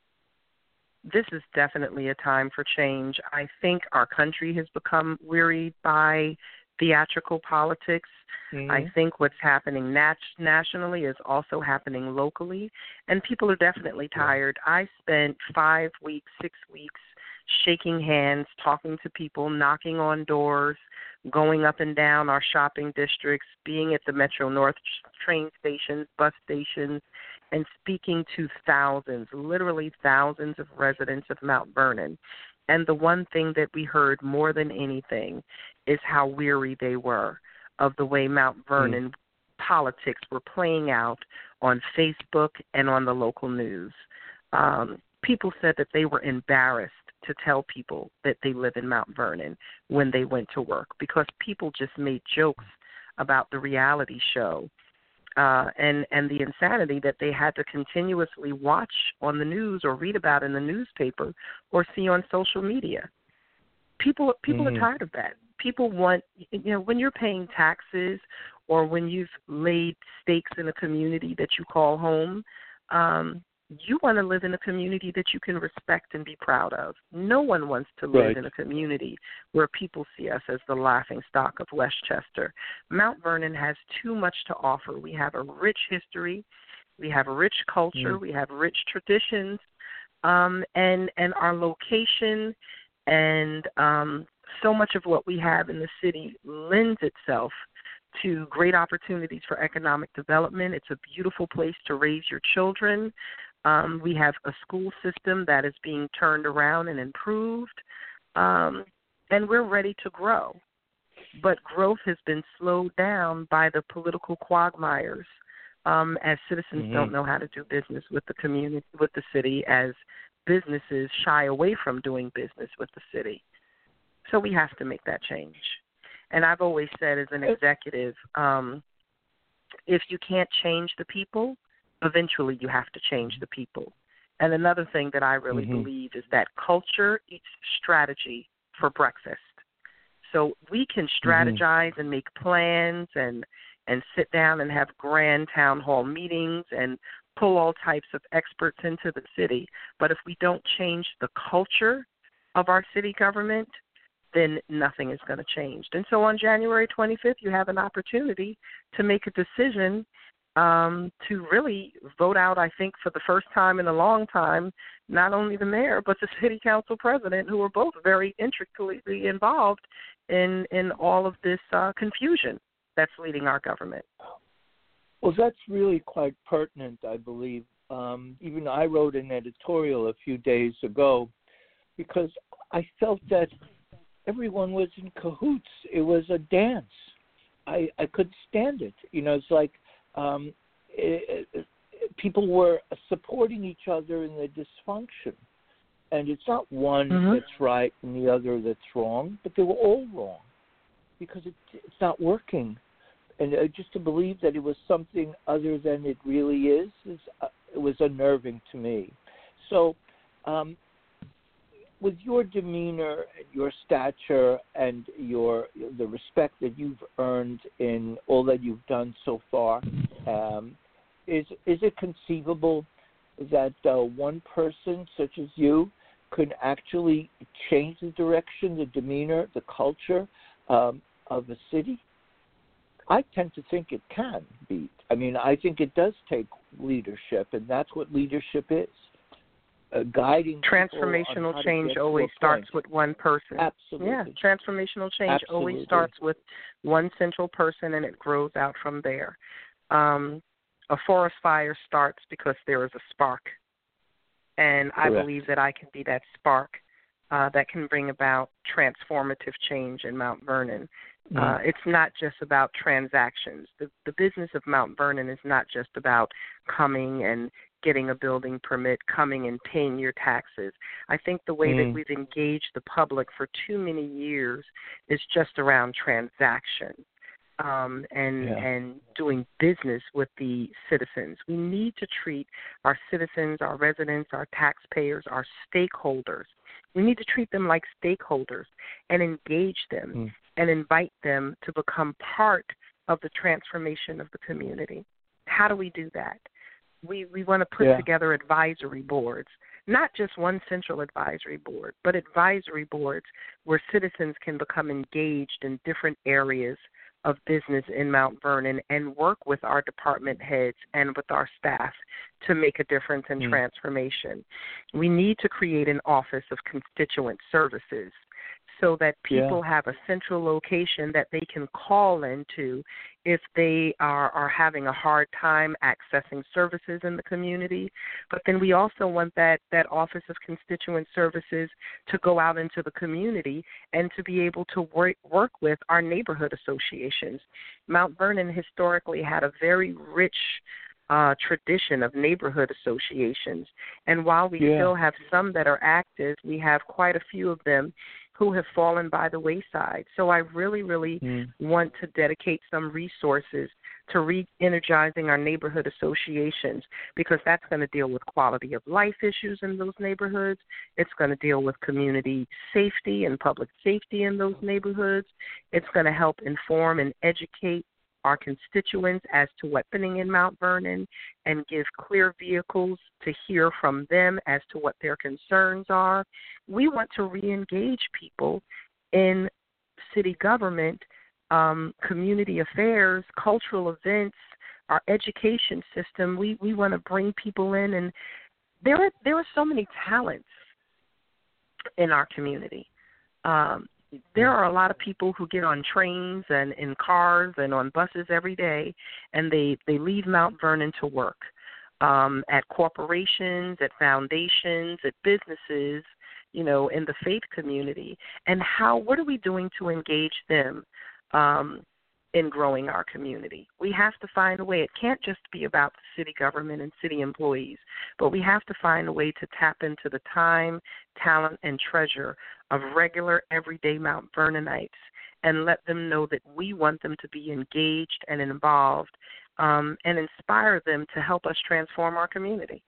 This is definitely a time for change. I think our country has become wearied by theatrical politics. Mm-hmm. I think what's happening nat- nationally is also happening locally, and people are definitely tired. I spent five weeks, six weeks shaking hands, talking to people, knocking on doors, going up and down our shopping districts, being at the Metro North train stations, bus stations, and speaking to thousands, literally thousands of residents of Mount Vernon. And the one thing that we heard more than anything is how weary they were of the way Mount Vernon mm. politics were playing out on Facebook and on the local news. Um, people said that they were embarrassed to tell people that they live in Mount Vernon when they went to work, because people just made jokes about the reality show uh, and, and the insanity that they had to continuously watch on the news or read about in the newspaper or see on social media. People people mm-hmm. are tired of that. People want, you know, when you're paying taxes or when you've laid stakes in a community that you call home, um, you want to live in a community that you can respect and be proud of. No one wants to live right. in a community where people see us as the laughing stock of Westchester. Mount Vernon has too much to offer. We have a rich history. We have a rich culture. Mm. We have rich traditions. Um, and, and our location and um, so much of what we have in the city lends itself to great opportunities for economic development. It's a beautiful place to raise your children. Um, we have a school system that is being turned around and improved, um, and we're ready to grow. But growth has been slowed down by the political quagmires, um, as citizens mm-hmm. don't know how to do business with the community, with the city, as businesses shy away from doing business with the city. So we have to make that change. And I've always said as an executive, um, if you can't change the people, eventually you have to change the people. And another thing that I really mm-hmm. believe is that culture eats strategy for breakfast. So we can strategize mm-hmm. and make plans and, and sit down and have grand town hall meetings and pull all types of experts into the city. But if we don't change the culture of our city government, then nothing is going to change. And so on January twenty-fifth, you have an opportunity to make a decision um, to really vote out, I think, for the first time in a long time, not only the mayor, but the city council president, who are both very intricately involved in, in all of this uh, confusion that's leading our government. Well, that's really quite pertinent, I believe. Um, even I wrote an editorial a few days ago because I felt that everyone was in cahoots. It was a dance. I, I couldn't stand it. You know, it's like um, it, it, people were supporting each other in the dysfunction. And it's not one mm-hmm. that's right and the other that's wrong, but they were all wrong because it, it's not working. And uh, just to believe that it was something other than it really is, is uh, it was unnerving to me. So um, with your demeanor, your stature, and your the respect that you've earned in all that you've done so far, um, is is it conceivable that uh, one person such as you could actually change the direction, the demeanor, the culture um, of a city? I tend to think it can be. I mean, I think it does take leadership, and that's what leadership is. Uh, guiding transformational change always starts with one person. Absolutely. Yeah, transformational change Absolutely. always starts with one central person, and it grows out from there. Um, a forest fire starts because there is a spark, and Correct. I believe that I can be that spark uh, that can bring about transformative change in Mount Vernon. Mm-hmm. Uh, it's not just about transactions. The, the business of Mount Vernon is not just about coming and getting a building permit, coming and paying your taxes. I think the way mm. that we've engaged the public for too many years is just around transaction um, and yeah. and doing business with the citizens. We need to treat our citizens, our residents, our taxpayers, our stakeholders. We need to treat them like stakeholders and engage them mm. and invite them to become part of the transformation of the community. How do we do that? We we want to put yeah. together advisory boards, not just one central advisory board, but advisory boards where citizens can become engaged in different areas of business in Mount Vernon and work with our department heads and with our staff to make a difference in mm. transformation. We need to create an office of constituent services so that people yeah. have a central location that they can call into if they are, are having a hard time accessing services in the community. But then we also want that, that Office of Constituent Services to go out into the community and to be able to work, work with our neighborhood associations. Mount Vernon historically had a very rich Uh, tradition of neighborhood associations. And while we yeah. still have some that are active, we have quite a few of them who have fallen by the wayside. So I really, really mm. want to dedicate some resources to re-energizing our neighborhood associations, because that's going to deal with quality of life issues in those neighborhoods. It's going to deal with community safety and public safety in those neighborhoods. It's going to help inform and educate our constituents as to what's happening in Mount Vernon and give clear vehicles to hear from them as to what their concerns are. We want to re-engage people in city government, um, community affairs, cultural events, our education system. We we want to bring people in, and there are, there are so many talents in our community. Um, There are a lot of people who get on trains and in cars and on buses every day, and they, they leave Mount Vernon to work um, at corporations, at foundations, at businesses, you know, in the faith community. And how, what are we doing to engage them um, in growing our community? We have to find a way. It can't just be about the city government and city employees, but we have to find a way to tap into the time, talent, and treasure of regular, everyday Mount Vernonites and let them know that we want them to be engaged and involved um, and inspire them to help us transform our community.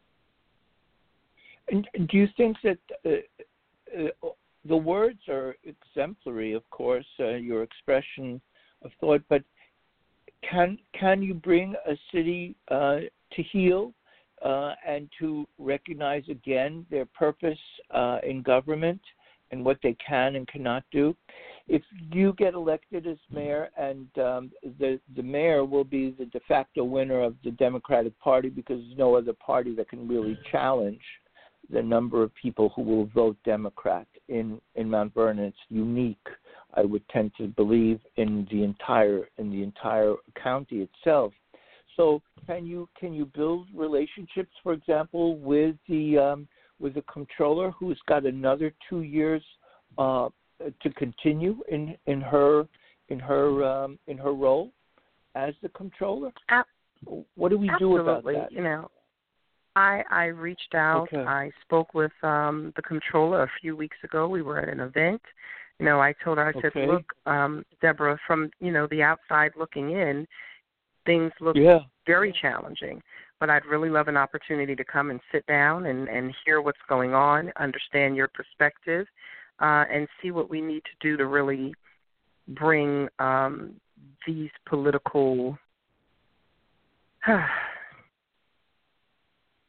And do you think that uh, uh, the words are exemplary, of course, uh, your expression of thought, but can can you bring a city uh, to heal uh, and to recognize again their purpose uh, in government and what they can and cannot do? If you get elected as mayor, and um, the the mayor will be the de facto winner of the Democratic Party, because there's no other party that can really challenge the number of people who will vote Democrat in, in Mount Vernon. It's unique, I would tend to believe, in the entire in the entire county itself. So can you can you build relationships, for example, with the um, with the comptroller, who's got another two years uh, to continue in, in her in her um, in her role as the comptroller? Ab- what do we absolutely. do about that? You know, I I reached out. Okay. I spoke with um, the comptroller a few weeks ago. We were at an event. You know, I told her, I said, okay. look, um, Deborah, from, you know, the outside looking in, things look yeah. very challenging. But I'd really love an opportunity to come and sit down and, and hear what's going on, understand your perspective, uh, and see what we need to do to really bring um, these political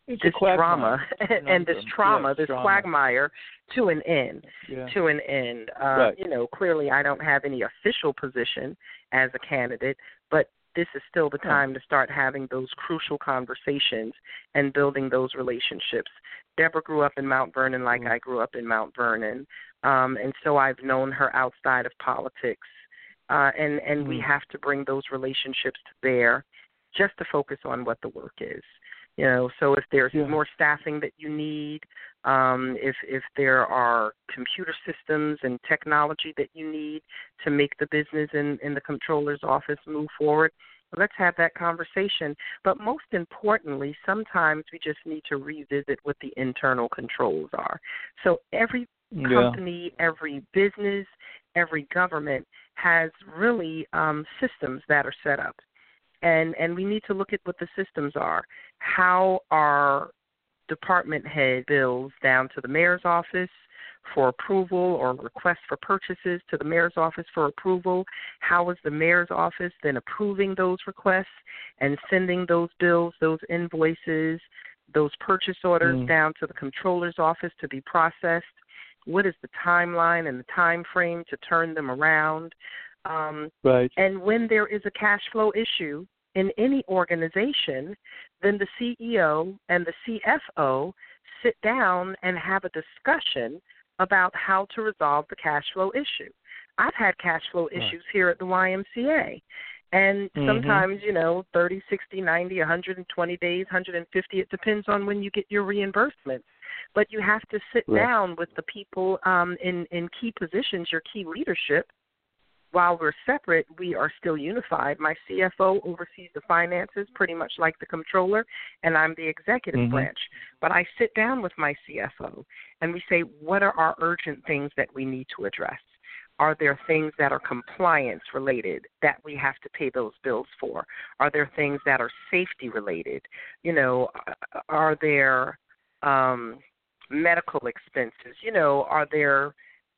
it's this drama and this trauma, yes, this drama. quagmire to an end, yeah. to an end. Uh, right. You know, clearly I don't have any official position as a candidate, but this is still the time to start having those crucial conversations and building those relationships. Deborah grew up in Mount Vernon like mm-hmm. I grew up in Mount Vernon, um, and so I've known her outside of politics, uh, and, and mm-hmm. we have to bring those relationships to bear just to focus on what the work is. You know, so if there's yeah. more staffing that you need, um, if if there are computer systems and technology that you need to make the business in, in the comptroller's office move forward, let's have that conversation. But most importantly, sometimes we just need to revisit what the internal controls are. So every yeah. company, every business, every government has really um, systems that are set up. And and we need to look at what the systems are. How are department head bills down to the mayor's office for approval or requests for purchases to the mayor's office for approval? How is the mayor's office then approving those requests and sending those bills, those invoices, those purchase orders mm. down to the comptroller's office to be processed? What is the timeline and the time frame to turn them around? Um, right. And when there is a cash flow issue in any organization, then the C E O and the C F O sit down and have a discussion about how to resolve the cash flow issue. I've had cash flow issues right. here at the Y M C A. And mm-hmm. sometimes, you know, thirty, sixty, ninety, one hundred twenty days, one hundred fifty, it depends on when you get your reimbursements. But you have to sit right. down with the people um, in, in key positions, your key leadership. While we're separate, we are still unified. My C F O oversees the finances pretty much like the comptroller, and I'm the executive mm-hmm. branch. But I sit down with my C F O, and we say, what are our urgent things that we need to address? Are there things that are compliance related that we have to pay those bills for? Are there things that are safety related? You know, are there um, medical expenses? You know, are there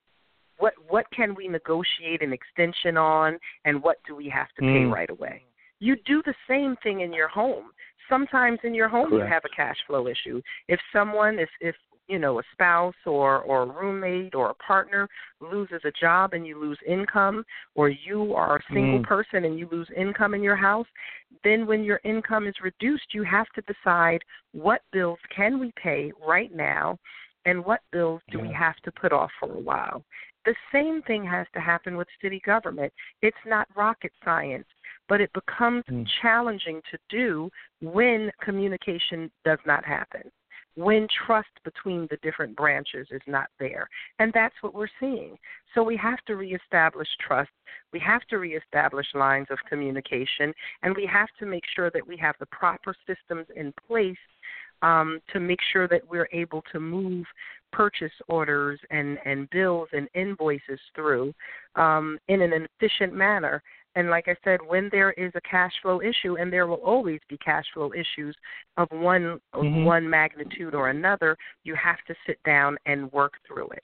What what can we negotiate an extension on, and what do we have to pay mm. right away? You do the same thing in your home. Sometimes in your home Correct. You have a cash flow issue. If someone, if, if you know, a spouse or, or a roommate or a partner loses a job and you lose income, or you are a single mm. person and you lose income in your house, then when your income is reduced, you have to decide what bills can we pay right now and what bills do yeah. we have to put off for a while. The same thing has to happen with city government. It's not rocket science, but it becomes mm. challenging to do when communication does not happen, when trust between the different branches is not there. And that's what we're seeing. So we have to reestablish trust. We have to reestablish lines of communication, and we have to make sure that we have the proper systems in place um, to make sure that we're able to move purchase orders and, and bills and invoices through um, in an efficient manner. And like I said, when there is a cash flow issue, and there will always be cash flow issues of one of mm-hmm. one magnitude or another, you have to sit down and work through it.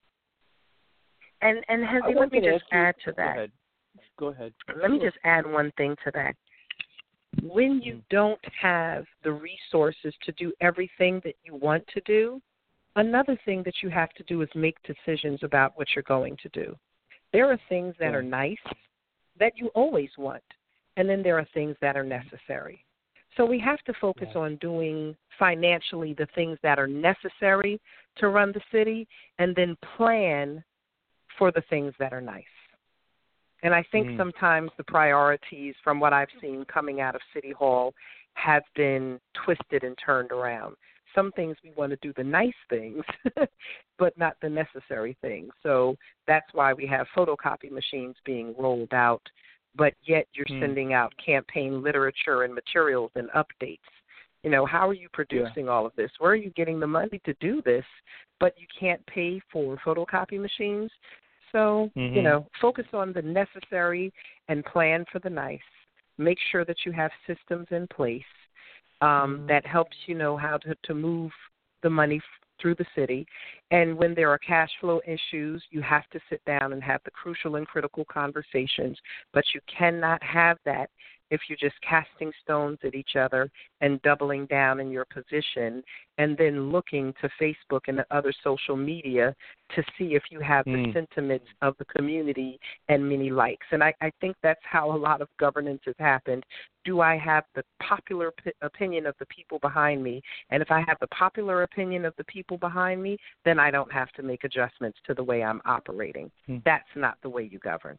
And and Hezi, let me just add to that. Go ahead. Go ahead. Let me just add one thing to that. When you don't have the resources to do everything that you want to do, another thing that you have to do is make decisions about what you're going to do. There are things that are nice that you always want, and then there are things that are necessary. So we have to focus yeah. on doing financially the things that are necessary to run the city, and then plan for the things that are nice. And I think mm. sometimes the priorities from what I've seen coming out of City Hall have been twisted and turned around. Some things we want to do the nice things, but not the necessary things. So that's why we have photocopy machines being rolled out, but yet you're mm. sending out campaign literature and materials and updates. You know, how are you producing yeah. all of this? Where are you getting the money to do this, but you can't pay for photocopy machines? So, mm-hmm. you know, focus on the necessary and plan for the nice. Make sure that you have systems in place um, mm-hmm. that helps you know how to, to move the money f- through the city. And when there are cash flow issues, you have to sit down and have the crucial and critical conversations. But you cannot have that if you're just casting stones at each other and doubling down in your position and then looking to Facebook and the other social media to see if you have mm. the sentiments of the community and many likes. And I, I think that's how a lot of governance has happened. Do I have the popular p- opinion of the people behind me? And if I have the popular opinion of the people behind me, then I don't have to make adjustments to the way I'm operating. Mm. That's not the way you govern.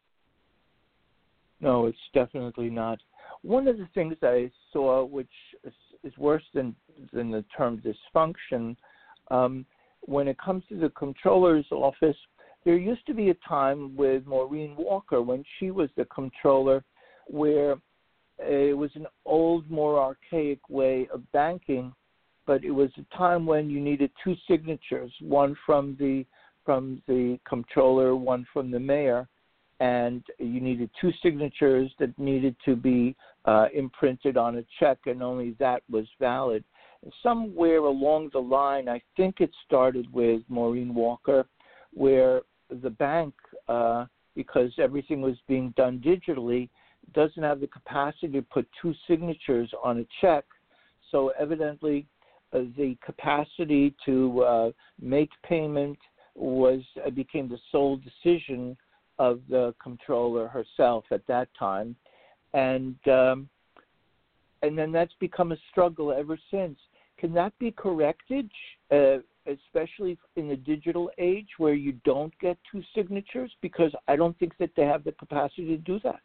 No, it's definitely not. One of the things I saw, which is, is worse than, than the term dysfunction, um, when it comes to the comptroller's office, there used to be a time with Maureen Walker when she was the comptroller where it was an old, more archaic way of banking, but it was a time when you needed two signatures, one from the from the comptroller, one from the mayor, and you needed two signatures that needed to be uh, imprinted on a check, and only that was valid. And somewhere along the line, I think it started with Maureen Walker, where the bank, uh, because everything was being done digitally, doesn't have the capacity to put two signatures on a check. So evidently, uh, the capacity to uh, make payment was uh, became the sole decision of the comptroller herself at that time, and um, and then that's become a struggle ever since. Can that be corrected, uh, especially in the digital age where you don't get two signatures? Because I don't think that they have the capacity to do that.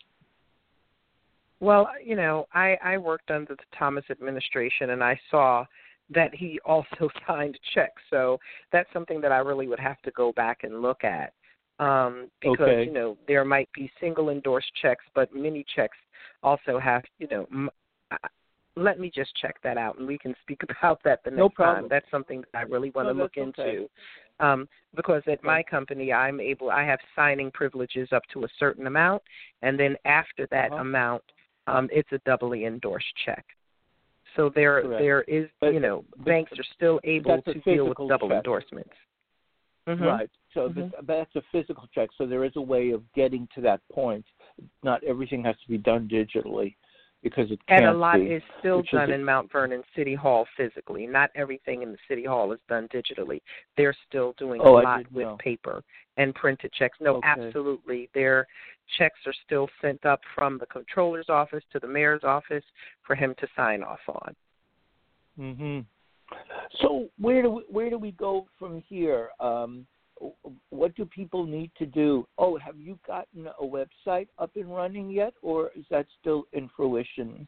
Well, you know, I, I worked under the Thomas administration, and I saw that he also signed checks. So that's something that I really would have to go back and look at. Um, because, okay. you know, there might be single endorsed checks, but many checks also have, you know, m- I, let me just check that out, and we can speak about that the next no problem. time. That's something that I really want no, to look okay. into. Um, because at my company, I'm able, I have signing privileges up to a certain amount, and then after that uh-huh. amount, um, it's a doubly endorsed check. So there, Correct. there is, but, you know, but, banks are still able to deal with double check. endorsements. Mm-hmm. Right. So mm-hmm. but that's a physical check. So there is a way of getting to that point. Not everything has to be done digitally because it can't be. And a lot be, is still done is in Mount Vernon City Hall physically. Not everything in the City Hall is done digitally. They're still doing oh, a lot with know. paper and printed checks. No, okay. absolutely. Their checks are still sent up from the comptroller's office to the mayor's office for him to sign off on. Mm-hmm. So where do we, where do we go from here? Um, what do people need to do? Oh, have you gotten a website up and running yet, or is that still in fruition?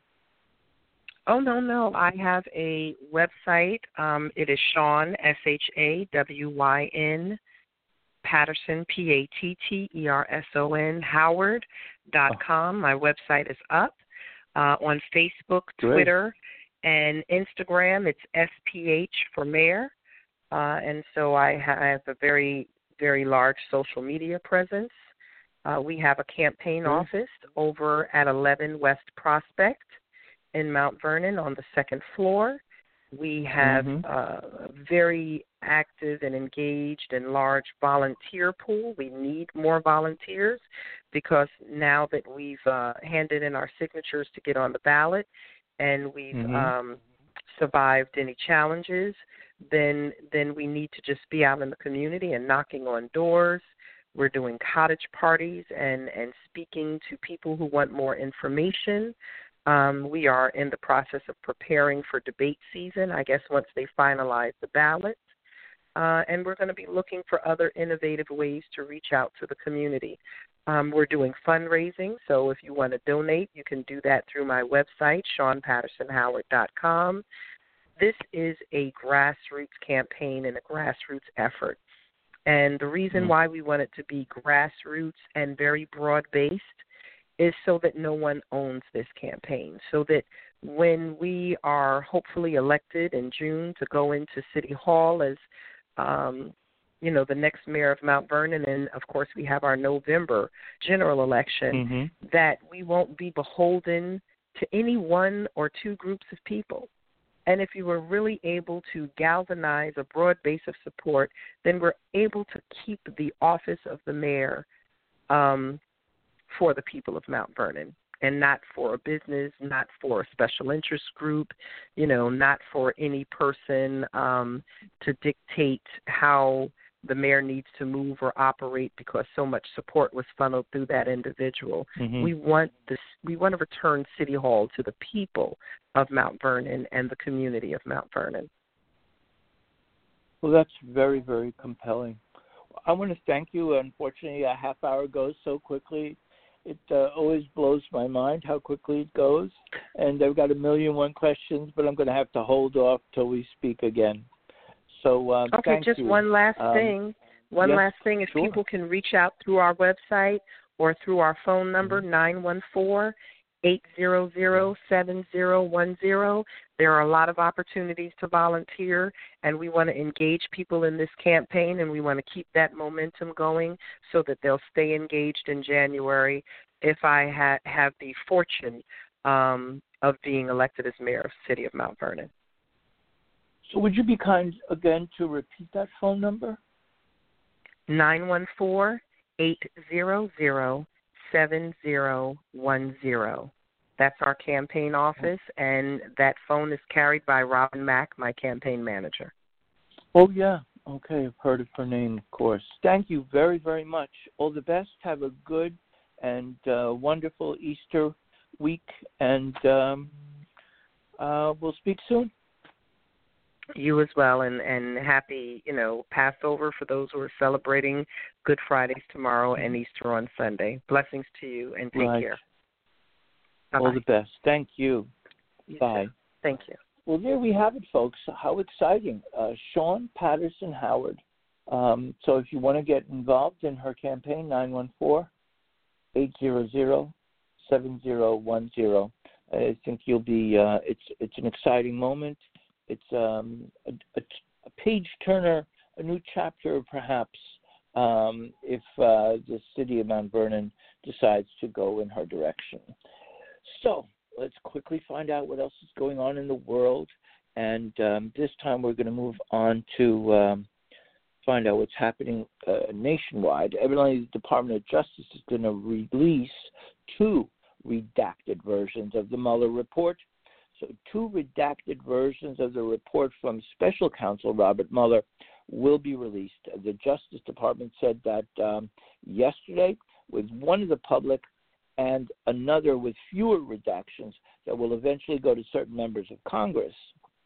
Oh, no, no. I have a website. Um, it is Shawn, S H A W Y N, Patterson, P A T T E R S O N, Howard dot com. My website is up. Uh, on Facebook, Great. Twitter, and Instagram, it's S P H for mayor. Uh, and so I have a very, very large social media presence. Uh, we have a campaign mm-hmm. office over at eleven West Prospect in Mount Vernon on the second floor. We have mm-hmm. a very active and engaged and large volunteer pool. We need more volunteers because now that we've uh, handed in our signatures to get on the ballot and we've mm-hmm. um, survived any challenges, then then we need to just be out in the community and knocking on doors. We're doing cottage parties and, and speaking to people who want more information. Um, we are in the process of preparing for debate season, I guess, once they finalize the ballot. Uh, and we're going to be looking for other innovative ways to reach out to the community. Um, we're doing fundraising, so if you want to donate, you can do that through my website, Shawn Patterson Howard dot com. This is a grassroots campaign and a grassroots effort. And the reason mm-hmm. why we want it to be grassroots and very broad-based is so that no one owns this campaign, so that when we are hopefully elected in June to go into City Hall as, um, you know, the next mayor of Mount Vernon, and, of course, we have our November general election, mm-hmm. that we won't be beholden to any one or two groups of people. And if you were really able to galvanize a broad base of support, then we're able to keep the office of the mayor um, for the people of Mount Vernon. and not for a business, not for a special interest group, you know, not for any person um, to dictate how the mayor needs to move or operate because so much support was funneled through that individual. Mm-hmm. We want this. We want to return City Hall to the people of Mount Vernon and the community of Mount Vernon. Well, that's very, very compelling. I want to thank you. Unfortunately, a half hour goes so quickly. It uh, always blows my mind how quickly it goes. And I've got a million and one questions, but I'm going to have to hold off till we speak again. So uh, okay, thank just you. one last um, thing. One yes, last thing. If sure. people can reach out through our website or through our phone number, mm-hmm. nine one four, eight hundred, seven zero one zero. There are a lot of opportunities to volunteer, and we want to engage people in this campaign, and we want to keep that momentum going so that they'll stay engaged in January if I ha- have the fortune um, of being elected as mayor of the city of Mount Vernon. So would you be kind, again, to repeat that phone number? nine one four, eight hundred, seven zero one zero. That's our campaign office, and that phone is carried by Robin Mack, my campaign manager. Oh, yeah. Okay, I've heard of her name, of course. Thank you very, very much. All the best. Have a good and uh, wonderful Easter week, and um, uh, we'll speak soon. You as well, and, and happy, you know, Passover for those who are celebrating Good Fridays tomorrow and Easter on Sunday. Blessings to you, and take right. care. All Bye-bye. the best. Thank you. you Bye. Too. Thank you. Well, there we have it, folks. How exciting. Uh, Sean Patterson Howard. Um, so if you want to get involved in her campaign, nine one four, eight hundred, seven zero one zero. I think you'll be, uh, it's it's an exciting moment. It's um, a, a, a page turner, a new chapter perhaps, um, if uh, the city of Mount Vernon decides to go in her direction. So let's quickly find out what else is going on in the world. And um, this time we're going to move on to um, find out what's happening uh, nationwide. Evidently, the Department of Justice is going to release two redacted versions of the Mueller report. So two redacted versions of the report from Special Counsel Robert Mueller will be released. The Justice Department said that um, yesterday, with one of the public and another with fewer redactions that will eventually go to certain members of Congress.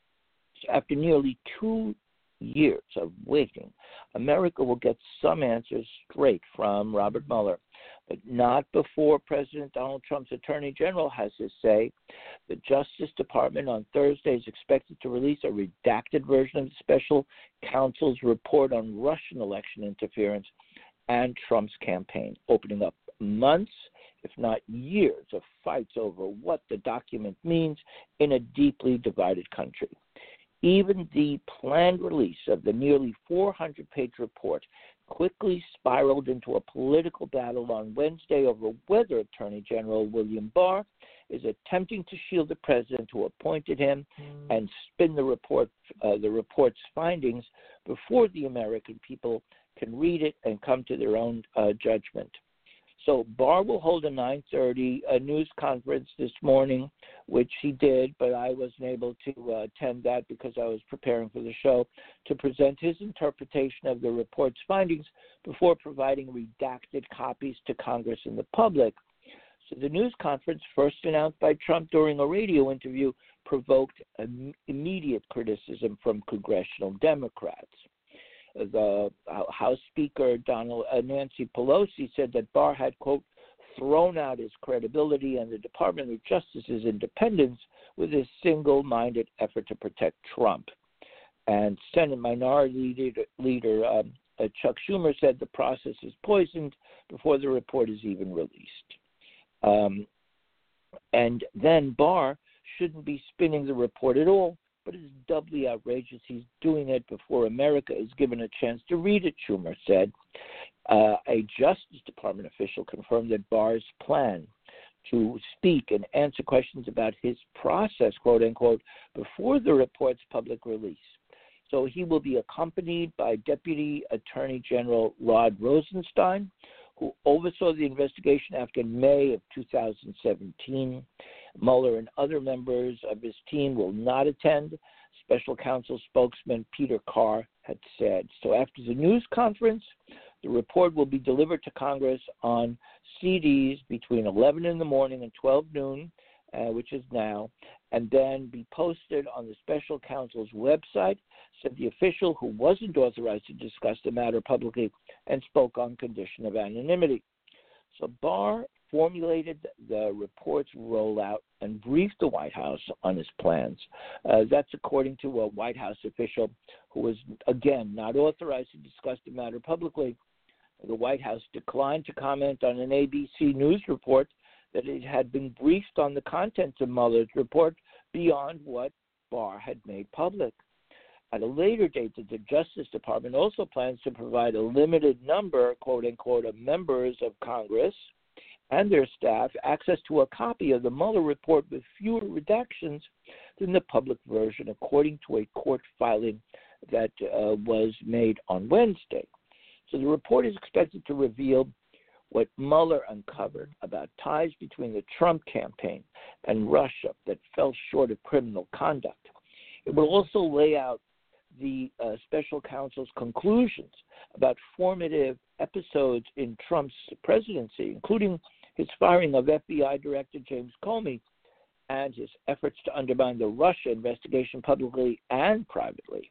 After nearly two years of waiting, America will get some answers straight from Robert Mueller, but not before President Donald Trump's Attorney General has his say. The Justice Department on Thursday is expected to release a redacted version of the special counsel's report on Russian election interference and Trump's campaign, opening up months, if not years, of fights over what the document means in a deeply divided country. Even the planned release of the nearly four hundred page report quickly spiraled into a political battle on Wednesday over whether Attorney General William Barr is attempting to shield the president who appointed him and spin the report, uh, the report's findings before the American people can read it and come to their own uh, judgment. So Barr will hold a nine thirty a news conference this morning, which he did, but I wasn't able to uh, attend that because I was preparing for the show, to present his interpretation of the report's findings before providing redacted copies to Congress and the public. So the news conference, first announced by Trump during a radio interview, provoked im- immediate criticism from congressional Democrats. The House Speaker Donald uh, Nancy Pelosi said that Barr had, quote, thrown out his credibility and the Department of Justice's independence with his single-minded effort to protect Trump. And Senate Minority Leader, leader um, uh, Chuck Schumer said the process is poisoned before the report is even released. Um, and then Barr shouldn't be spinning the report at all, but it's doubly outrageous he's doing it before America is given a chance to read it, Schumer said. Uh, a Justice Department official confirmed that Barr's plan to speak and answer questions about his process, quote unquote, before the report's public release. So he will be accompanied by Deputy Attorney General Rod Rosenstein, who oversaw the investigation after May of two thousand seventeen. Mueller and other members of his team will not attend, Special Counsel spokesman Peter Carr had said. So after the news conference, the report will be delivered to Congress on C Ds between eleven in the morning and twelve noon, uh, which is now, and then be posted on the Special Counsel's website, said the official who wasn't authorized to discuss the matter publicly and spoke on condition of anonymity. So Barr formulated the report's rollout and briefed the White House on his plans. Uh, that's according to a White House official who was, again, not authorized to discuss the matter publicly. The White House declined to comment on an A B C News report that it had been briefed on the contents of Mueller's report beyond what Barr had made public. At a later date, the Justice Department also plans to provide a limited number, quote-unquote, of members of Congress and their staff access to a copy of the Mueller report with fewer redactions than the public version, according to a court filing that uh, was made on Wednesday. So the report is expected to reveal what Mueller uncovered about ties between the Trump campaign and Russia that fell short of criminal conduct. It will also lay out the uh, special counsel's conclusions about formative episodes in Trump's presidency, including his firing of F B I Director James Comey and his efforts to undermine the Russia investigation publicly and privately.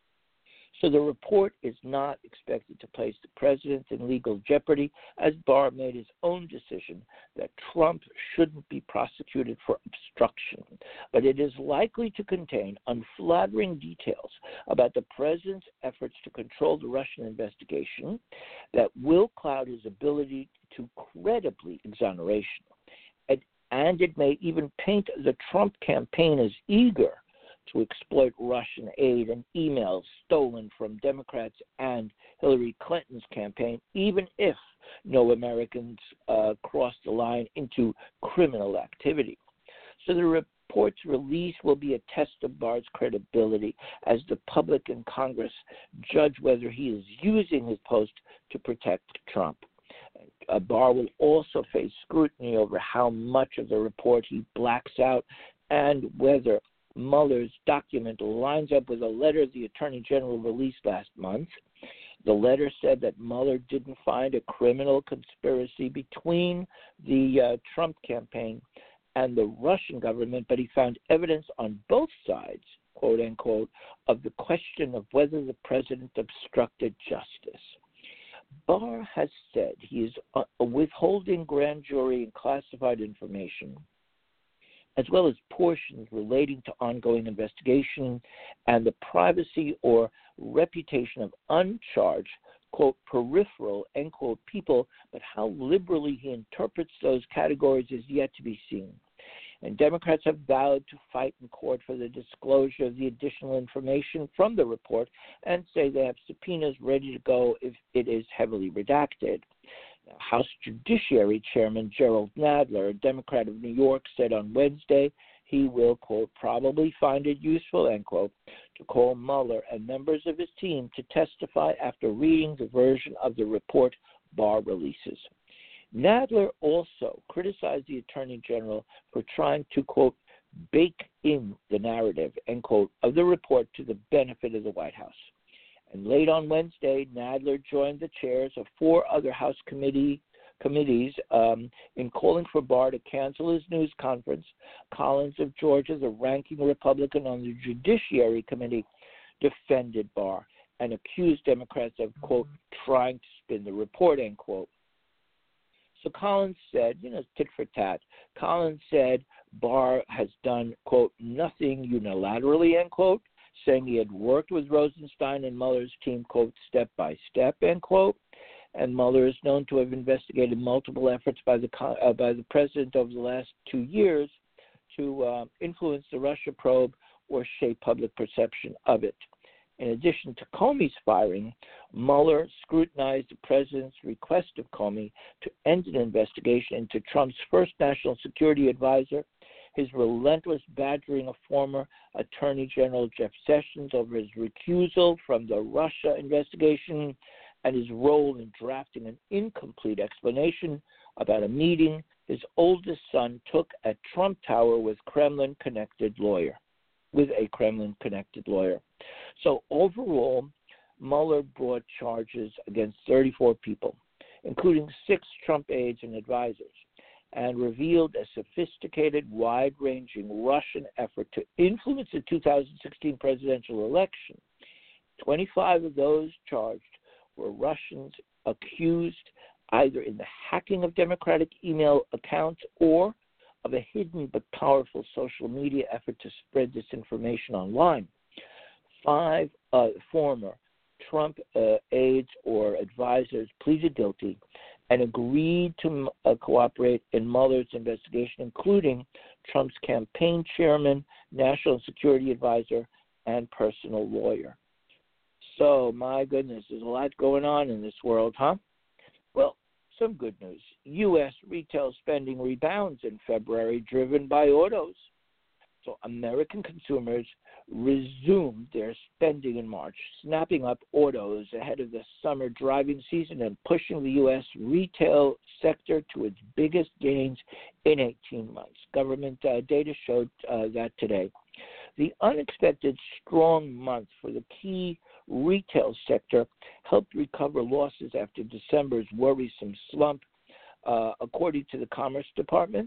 So the report is not expected to place the president in legal jeopardy, as Barr made his own decision that Trump shouldn't be prosecuted for obstruction. But it is likely to contain unflattering details about the president's efforts to control the Russian investigation that will cloud his ability to credibly exoneration. And, and it may even paint the Trump campaign as eager to exploit Russian aid and emails stolen from Democrats and Hillary Clinton's campaign, even if no Americans uh, cross the line into criminal activity. So the report's release will be a test of Barr's credibility as the public and Congress judge whether he is using his post to protect Trump. Uh, Barr will also face scrutiny over how much of the report he blacks out and whether Mueller's document lines up with a letter the Attorney General released last month. The letter said that Mueller didn't find a criminal conspiracy between the uh, Trump campaign and the Russian government, but he found evidence on both sides, quote unquote, of the question of whether the president obstructed justice. Barr has said he is uh, withholding grand jury and classified information, as well as portions relating to ongoing investigation and the privacy or reputation of uncharged, quote, peripheral, end quote, people, but how liberally he interprets those categories is yet to be seen. And Democrats have vowed to fight in court for the disclosure of the additional information from the report and say they have subpoenas ready to go if it is heavily redacted. House Judiciary Chairman Gerald Nadler, a Democrat of New York, said on Wednesday he will, quote, probably find it useful, end quote, to call Mueller and members of his team to testify after reading the version of the report Barr releases. Nadler also criticized the Attorney General for trying to, quote, bake in the narrative, end quote, of the report to the benefit of the White House. And late on Wednesday, Nadler joined the chairs of four other House committee committees um, in calling for Barr to cancel his news conference. Collins of Georgia, the ranking Republican on the Judiciary Committee, defended Barr and accused Democrats of, quote, trying to spin the report, end quote. So Collins said, you know, tit for tat. Collins said Barr has done, quote, nothing unilaterally, end quote, saying he had worked with Rosenstein and Mueller's team, quote, step by step, end quote. And Mueller is known to have investigated multiple efforts by the uh, by the president over the last two years to uh, influence the Russia probe or shape public perception of it. In addition to Comey's firing, Mueller scrutinized the president's request of Comey to end an investigation into Trump's first national security advisor, his relentless badgering of former Attorney General Jeff Sessions over his recusal from the Russia investigation, and his role in drafting an incomplete explanation about a meeting his oldest son took at Trump Tower with Kremlin-connected lawyer, with a Kremlin-connected lawyer. So overall, Mueller brought charges against thirty-four people, including six Trump aides and advisors, and revealed a sophisticated, wide-ranging Russian effort to influence the two thousand sixteen presidential election. twenty-five of those charged were Russians accused either in the hacking of Democratic email accounts or of a hidden but powerful social media effort to spread disinformation online. Five uh, former Trump uh, aides or advisors pleaded guilty and agreed to uh, cooperate in Mueller's investigation, including Trump's campaign chairman, national security advisor, and personal lawyer. So, my goodness, there's a lot going on in this world, huh? Well, some good news. U S retail spending rebounds in February, driven by autos. So American consumers resumed their spending in March, snapping up autos ahead of the summer driving season and pushing the U S retail sector to its biggest gains in eighteen months. Government uh, data showed uh, that today. The unexpected strong month for the key retail sector helped recover losses after December's worrisome slump, uh, according to the Commerce Department.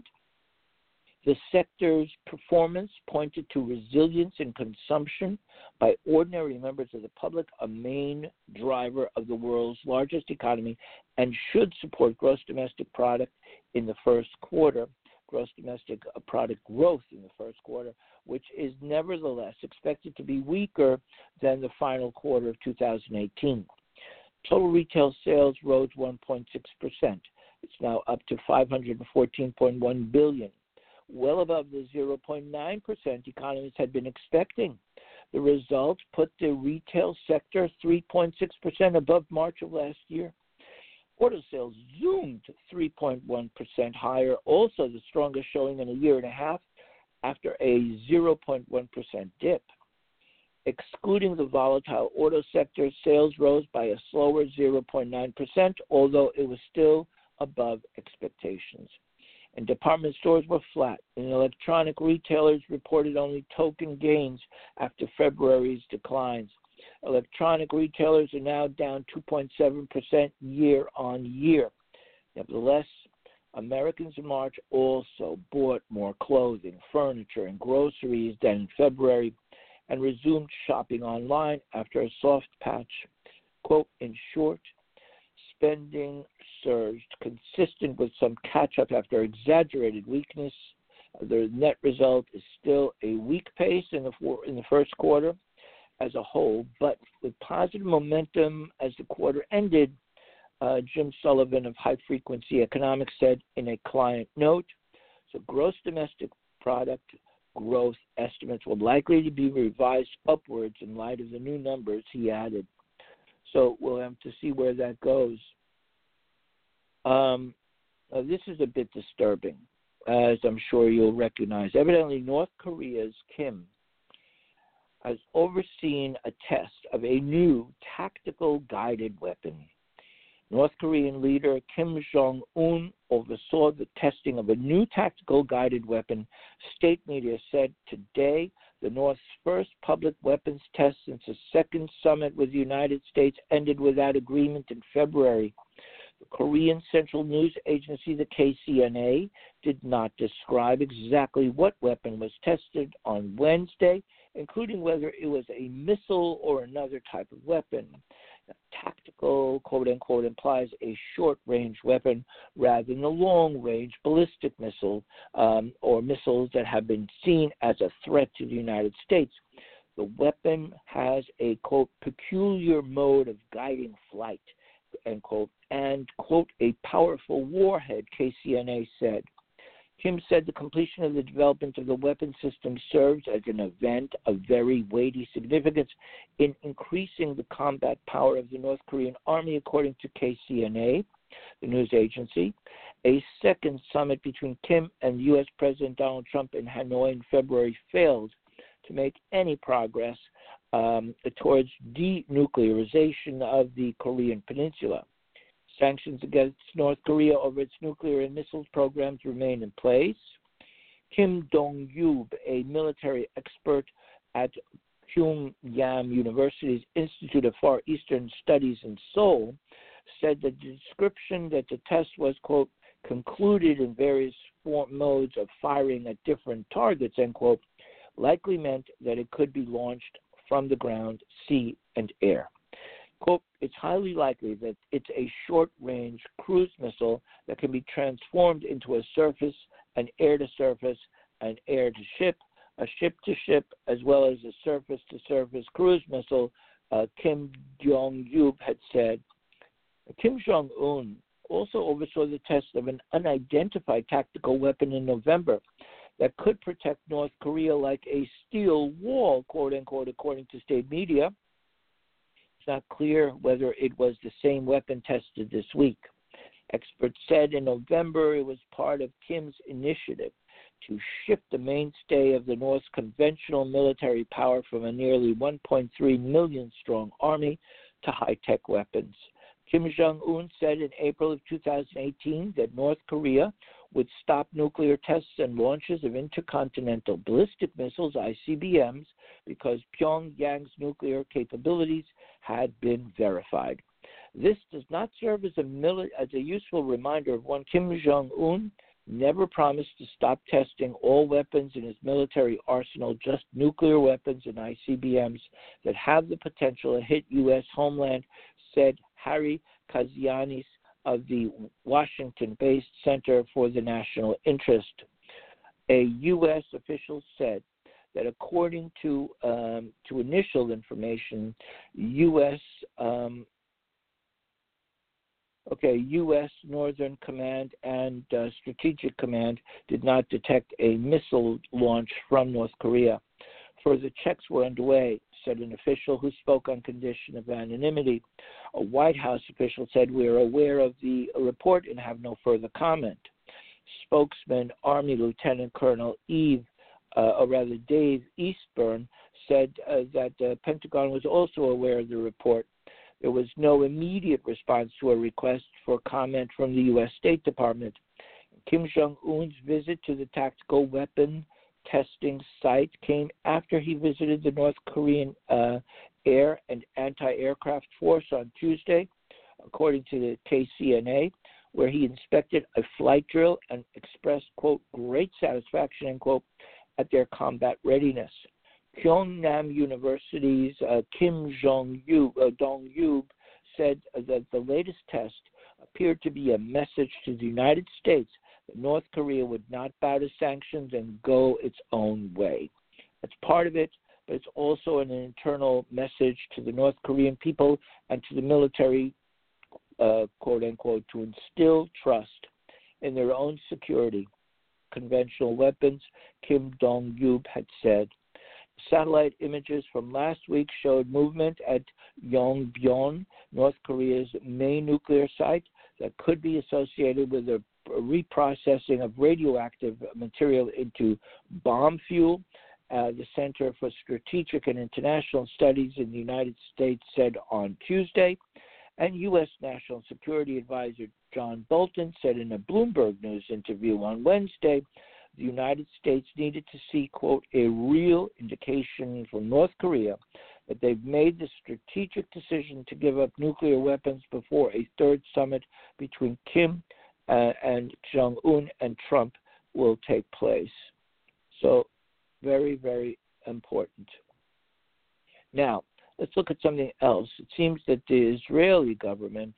The sector's performance pointed to resilience in consumption by ordinary members of the public, a main driver of the world's largest economy, and should support gross domestic product in the first quarter, gross domestic product growth in the first quarter, which is nevertheless expected to be weaker than the final quarter of two thousand eighteen. Total retail sales rose one point six percent. It's now up to five hundred fourteen point one billion dollars. Well above the zero point nine percent economists had been expecting. The result put the retail sector three point six percent above March of last year. Auto sales zoomed three point one percent higher, also the strongest showing in a year and a half after a zero point one percent dip. Excluding the volatile auto sector, sales rose by a slower zero point nine percent, although it was still above expectations. And department stores were flat, and electronic retailers reported only token gains after February's declines. Electronic retailers are now down two point seven percent year on year. Nevertheless, Americans in March also bought more clothing, furniture, and groceries than in February and resumed shopping online after a soft patch. Quote, in short, spending surged, consistent with some catch-up after exaggerated weakness. The net result is still a weak pace in the for, in the first quarter as a whole, but with positive momentum as the quarter ended, uh, Jim Sullivan of High Frequency Economics said in a client note, so gross domestic product growth estimates will likely to be revised upwards in light of the new numbers, he added. So we'll have to see where that goes. Um, uh, this is a bit disturbing, as I'm sure you'll recognize. Evidently, North Korea's Kim has overseen a test of a new tactical guided weapon. North Korean leader Kim Jong-un oversaw the testing of a new tactical guided weapon. State media said today the North's first public weapons test since a second summit with the United States ended without agreement in February. The Korean Central News Agency, the K C N A, did not describe exactly what weapon was tested on Wednesday, including whether it was a missile or another type of weapon. Now, tactical, quote-unquote, implies a short-range weapon rather than a long-range ballistic missile um, or missiles that have been seen as a threat to the United States. The weapon has a, quote, peculiar mode of guiding flight, end quote, and, quote, a powerful warhead, K C N A said. Kim said the completion of the development of the weapon system serves as an event of very weighty significance in increasing the combat power of the North Korean army, according to K C N A, the news agency. A second summit between Kim and U S President Donald Trump in Hanoi in February failed to make any progress um, towards denuclearization of the Korean Peninsula. Sanctions against North Korea over its nuclear and missiles programs remain in place. Kim Dong-yub, a military expert at Kyungyam University's Institute of Far Eastern Studies in Seoul, said that the description that the test was, quote, concluded in various form, modes of firing at different targets, end quote, likely meant that it could be launched from the ground, sea, and air. Quote, it's highly likely that it's a short-range cruise missile that can be transformed into a surface, an air-to-surface, an air-to-ship, a ship-to-ship, as well as a surface-to-surface cruise missile, uh, Kim Jong-yub had said. Kim Jong-un also oversaw the test of an unidentified tactical weapon in November that could protect North Korea like a steel wall, quote-unquote, according to state media. It's not clear whether it was the same weapon tested this week. Experts said in November it was part of Kim's initiative to shift the mainstay of the North's conventional military power from a nearly one point three million strong army to high-tech weapons. Kim Jong-un said in April of two thousand eighteen that North Korea would stop nuclear tests and launches of intercontinental ballistic missiles, I C B Ms, because Pyongyang's nuclear capabilities had been verified. This does not serve as a, mili- as a useful reminder of when Kim Jong-un never promised to stop testing all weapons in his military arsenal, just nuclear weapons and I C B Ms that have the potential to hit U S homeland, said Harry Kazianis of the Washington-based Center for the National Interest. A U S official said that according to um, to initial information, U S um, okay, U S Northern Command and uh, Strategic Command did not detect a missile launch from North Korea. Further checks were underway, said an official who spoke on condition of anonymity. A White House official said, we are aware of the report and have no further comment. Spokesman Army Lieutenant Colonel Eve, uh, or rather Dave Eastburn, said uh, that the Pentagon was also aware of the report. There was no immediate response to a request for comment from the U S State Department. Kim Jong-un's visit to the tactical weapon testing site came after he visited the North Korean uh, Air and Anti-Aircraft Force on Tuesday, according to the K C N A, where he inspected a flight drill and expressed, quote, great satisfaction, end quote, at their combat readiness. Kyungyam University's uh, Kim Jong-yub, uh, Dong-yub said that the latest test appeared to be a message to the United States that North Korea would not bow to sanctions and go its own way. That's part of it, but it's also an internal message to the North Korean people and to the military, uh, quote unquote, to instill trust in their own security. Conventional weapons, Kim Dong-yub had said. Satellite images from last week showed movement at Yongbyon, North Korea's main nuclear site, that could be associated with a reprocessing of radioactive material into bomb fuel. Uh, the Center for Strategic and International Studies in the United States said on Tuesday, and U S National Security Advisor John Bolton said in a Bloomberg News interview on Wednesday, the United States needed to see, quote, a real indication from North Korea that they've made the strategic decision to give up nuclear weapons before a third summit between Kim uh, and Jong-un and Trump will take place. So very, very important. Now, let's look at something else. It seems that the Israeli government,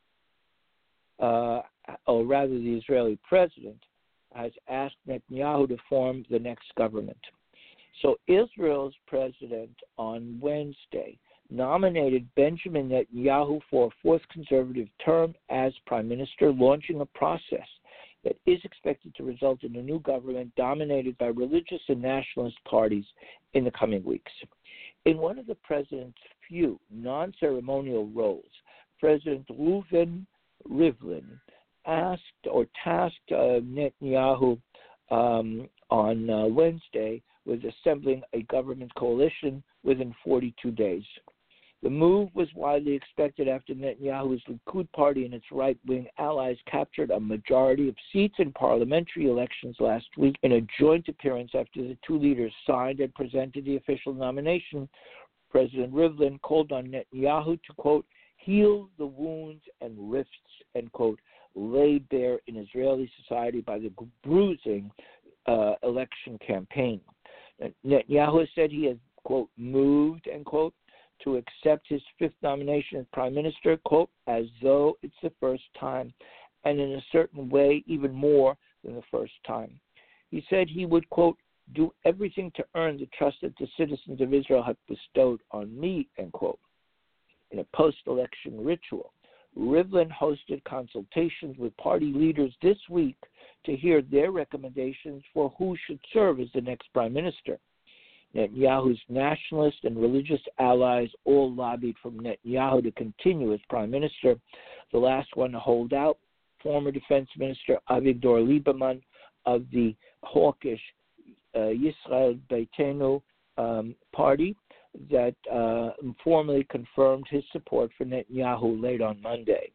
uh, or rather the Israeli president, has asked Netanyahu to form the next government. So Israel's president on Wednesday nominated Benjamin Netanyahu for a fourth conservative term as prime minister, launching a process that is expected to result in a new government dominated by religious and nationalist parties in the coming weeks. In one of the president's few non-ceremonial roles, President Reuven Rivlin asked or tasked uh, Netanyahu um, on uh, Wednesday was assembling a government coalition within forty-two days. The move was widely expected after Netanyahu's Likud party and its right-wing allies captured a majority of seats in parliamentary elections last week in a joint appearance after the two leaders signed and presented the official nomination. President Rivlin called on Netanyahu to, quote, heal the wounds and rifts, end quote, laid bare in Israeli society by the bruising uh, election campaign. Netanyahu said he has, quote, moved, end quote, to accept his fifth nomination as prime minister, quote, as though it's the first time, and in a certain way, even more than the first time. He said he would, quote, do everything to earn the trust that the citizens of Israel have bestowed on me, end quote. In a post-election ritual, Rivlin hosted consultations with party leaders this week to hear their recommendations for who should serve as the next prime minister. Netanyahu's nationalist and religious allies all lobbied for Netanyahu to continue as prime minister. The last one to hold out, former defense minister Avigdor Lieberman of the hawkish uh, Yisrael Beitenu um, party, that uh, formally confirmed his support for Netanyahu late on Monday.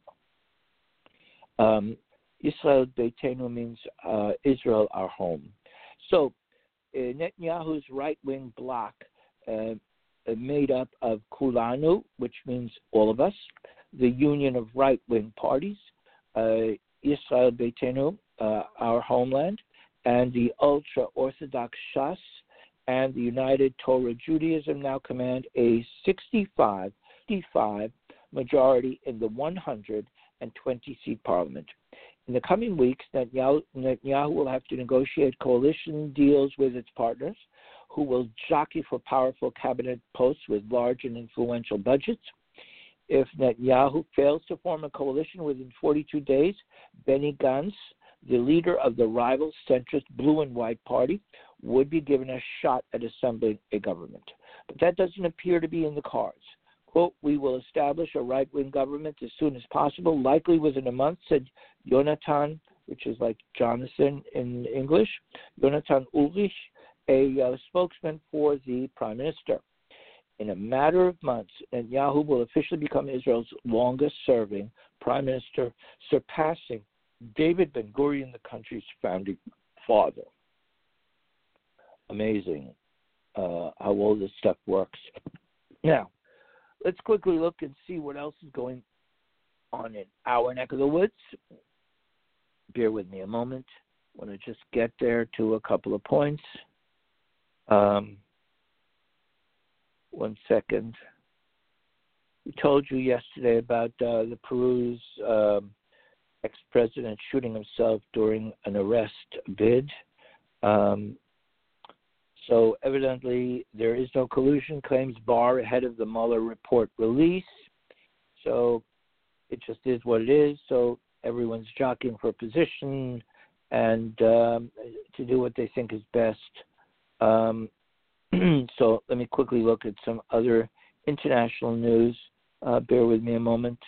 Um, Yisrael Beitenu means uh, Israel, our home. So uh, Netanyahu's right-wing bloc, uh, made up of Kulanu, which means all of us, the union of right-wing parties, uh, Yisrael Beitenu, uh, our homeland, and the ultra-Orthodox Shas, and the United Torah Judaism now command a sixty-five fifty-five majority in the one hundred twenty seat parliament. In the coming weeks, Netanyahu, Netanyahu will have to negotiate coalition deals with its partners, who will jockey for powerful cabinet posts with large and influential budgets. If Netanyahu fails to form a coalition within forty-two days, Benny Gantz, the leader of the rival centrist Blue and White Party, would be given a shot at assembling a government. But that doesn't appear to be in the cards. Quote, we will establish a right-wing government as soon as possible, likely within a month, said Yonatan, which is like Jonathan in English, Yonatan Ulrich, a uh, spokesman for the prime minister. In a matter of months, Netanyahu will officially become Israel's longest-serving prime minister, surpassing David Ben-Gurion, the country's founding father. Amazing uh, how all this stuff works. Now, let's quickly look and see what else is going on in our neck of the woods. Bear with me a moment. I want to just get there to a couple of points. Um, one second. We told you yesterday about uh, the Peru's um, ex-president shooting himself during an arrest bid. Um, so evidently there is no collusion, claims Barr ahead of the Mueller report release. So it just is what it is. So everyone's jockeying for a position and um, to do what they think is best. Um, so let me quickly look at some other international news. Uh, bear with me a moment.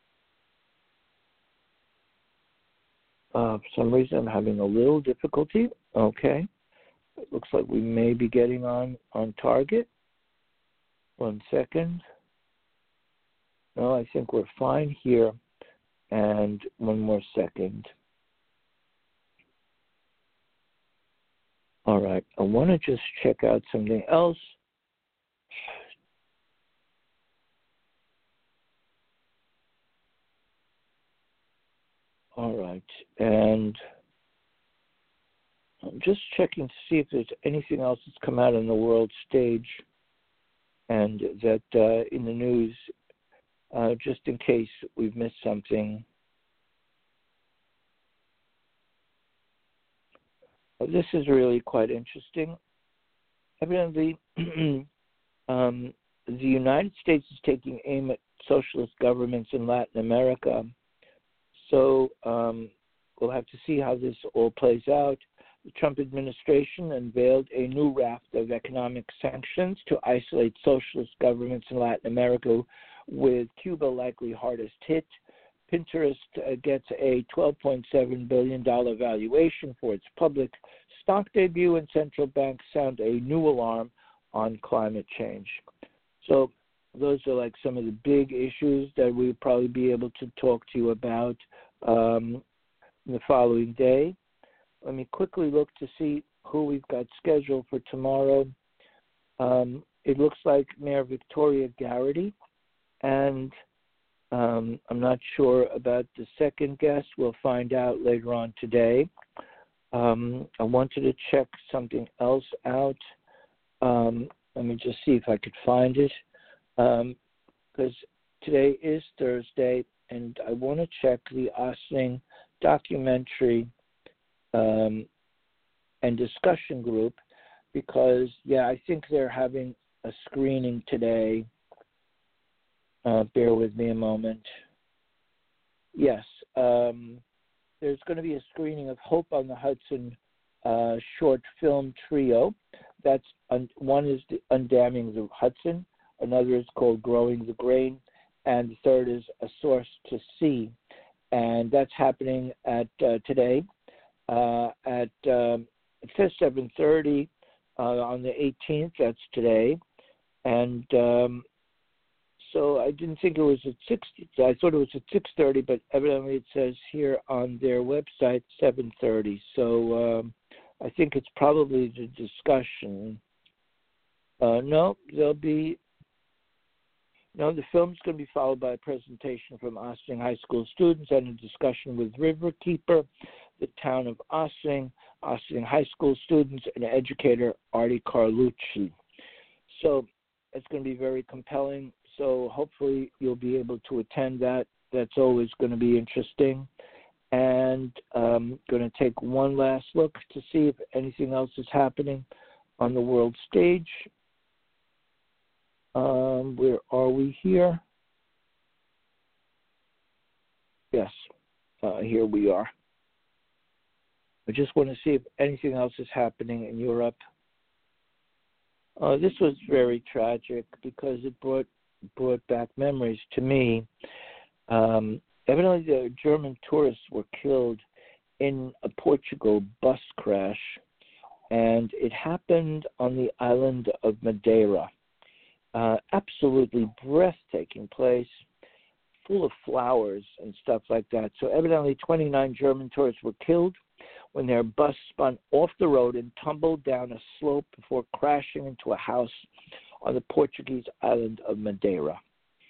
Uh, for some reason, I'm having a little difficulty. Okay. It looks like we may be getting on, on target. One second. No, I think we're fine here. And one more second. All right. I want to just check out something else. All right. And I'm just checking to see if there's anything else that's come out on the world stage and that uh, in the news, uh, just in case we've missed something. This is really quite interesting. Evidently, um, the United States is taking aim at socialist governments in Latin America. So um, we'll have to see how this all plays out. The Trump administration unveiled a new raft of economic sanctions to isolate socialist governments in Latin America, with Cuba likely hardest hit. Pinterest uh, gets a twelve point seven billion dollars valuation for its public stock debut, and central banks sound a new alarm on climate change. So those are like some of the big issues that we'll probably be able to talk to you about um, the following day. Let me quickly look to see who we've got scheduled for tomorrow. Um, it looks like Mayor Victoria Garrity, and um, I'm not sure about the second guest. We'll find out later on today. Um, I wanted to check something else out. Um, let me just see if I could find it, because um, today is Thursday, and I want to check the Ossining documentary um, and discussion group, because, yeah, I think they're having a screening today. Uh, bear with me a moment. Yes, um, there's going to be a screening of Hope on the Hudson uh, short film trio. That's un- one is the Undamming the Hudson, another is called Growing the Grain, and the third is A Source to See. And that's happening at uh, today uh, at um, seven thirty uh, on the eighteenth. That's today, and um, so I didn't think it was at six. I thought it was at six thirty, but evidently it says here on their website seven thirty. So um, I think it's probably the discussion. Uh, no, there'll be. No, the film's going to be followed by a presentation from Ossining High School students and a discussion with Riverkeeper, the town of Ossining, Ossining High School students, and educator Artie Carlucci. So it's going to be very compelling. So hopefully you'll be able to attend that. That's always going to be interesting. And I'm going to take one last look to see if anything else is happening on the world stage. Um, where are we here? Yes, uh, here we are. I just want to see if anything else is happening in Europe. Uh, this was very tragic because it brought brought back memories to me. Um, evidently, the German tourists were killed in a Portugal bus crash, and it happened on the island of Madeira. Uh, absolutely breathtaking place, full of flowers and stuff like that. So evidently twenty-nine German tourists were killed when their bus spun off the road and tumbled down a slope before crashing into a house on the Portuguese island of Madeira.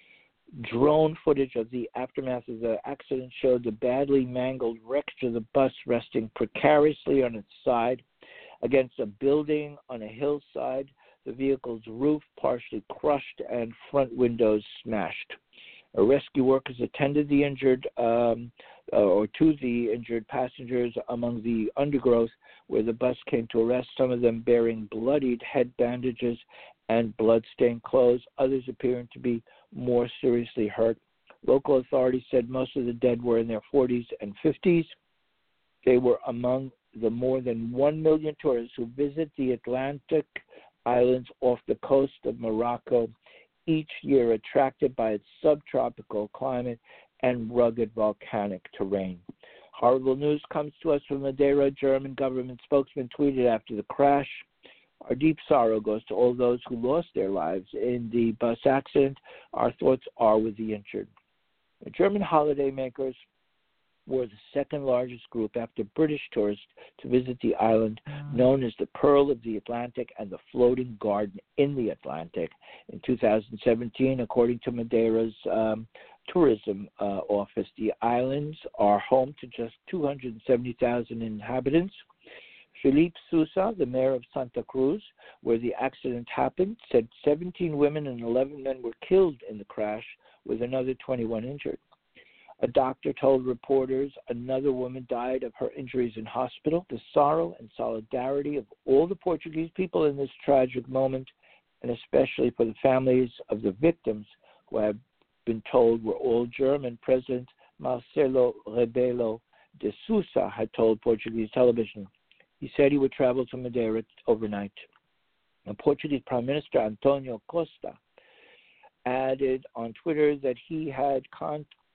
Drone footage of the aftermath of the accident showed the badly mangled wreckage of the bus resting precariously on its side against a building on a hillside, the vehicle's roof partially crushed and front windows smashed. Uh, rescue workers attended the injured um, uh, or to the injured passengers among the undergrowth where the bus came to a rest, some of them bearing bloodied head bandages and blood-stained clothes, others appearing to be more seriously hurt. Local authorities said most of the dead were in their forties and fifties. They were among the more than one million tourists who visit the Atlantic islands off the coast of Morocco each year, attracted by its subtropical climate and rugged volcanic terrain. Horrible news comes to us from Madeira. German government spokesman tweeted after the crash, "Our deep sorrow goes to all those who lost their lives in the bus accident. Our thoughts are with the injured." The German holidaymakers were the second largest group after British tourists to visit the island, known as the Pearl of the Atlantic and the Floating Garden in the Atlantic. In two thousand seventeen, according to Madeira's um, tourism uh, office, the islands are home to just two hundred seventy thousand inhabitants. Felipe Sousa, the mayor of Santa Cruz, where the accident happened, said seventeen women and eleven men were killed in the crash, with another twenty-one injured. A doctor told reporters another woman died of her injuries in hospital. The sorrow and solidarity of all the Portuguese people in this tragic moment, and especially for the families of the victims who have been told were all German, President Marcelo Rebelo de Sousa had told Portuguese television. He said he would travel to Madeira overnight. The Portuguese Prime Minister Antonio Costa added on Twitter that he had con-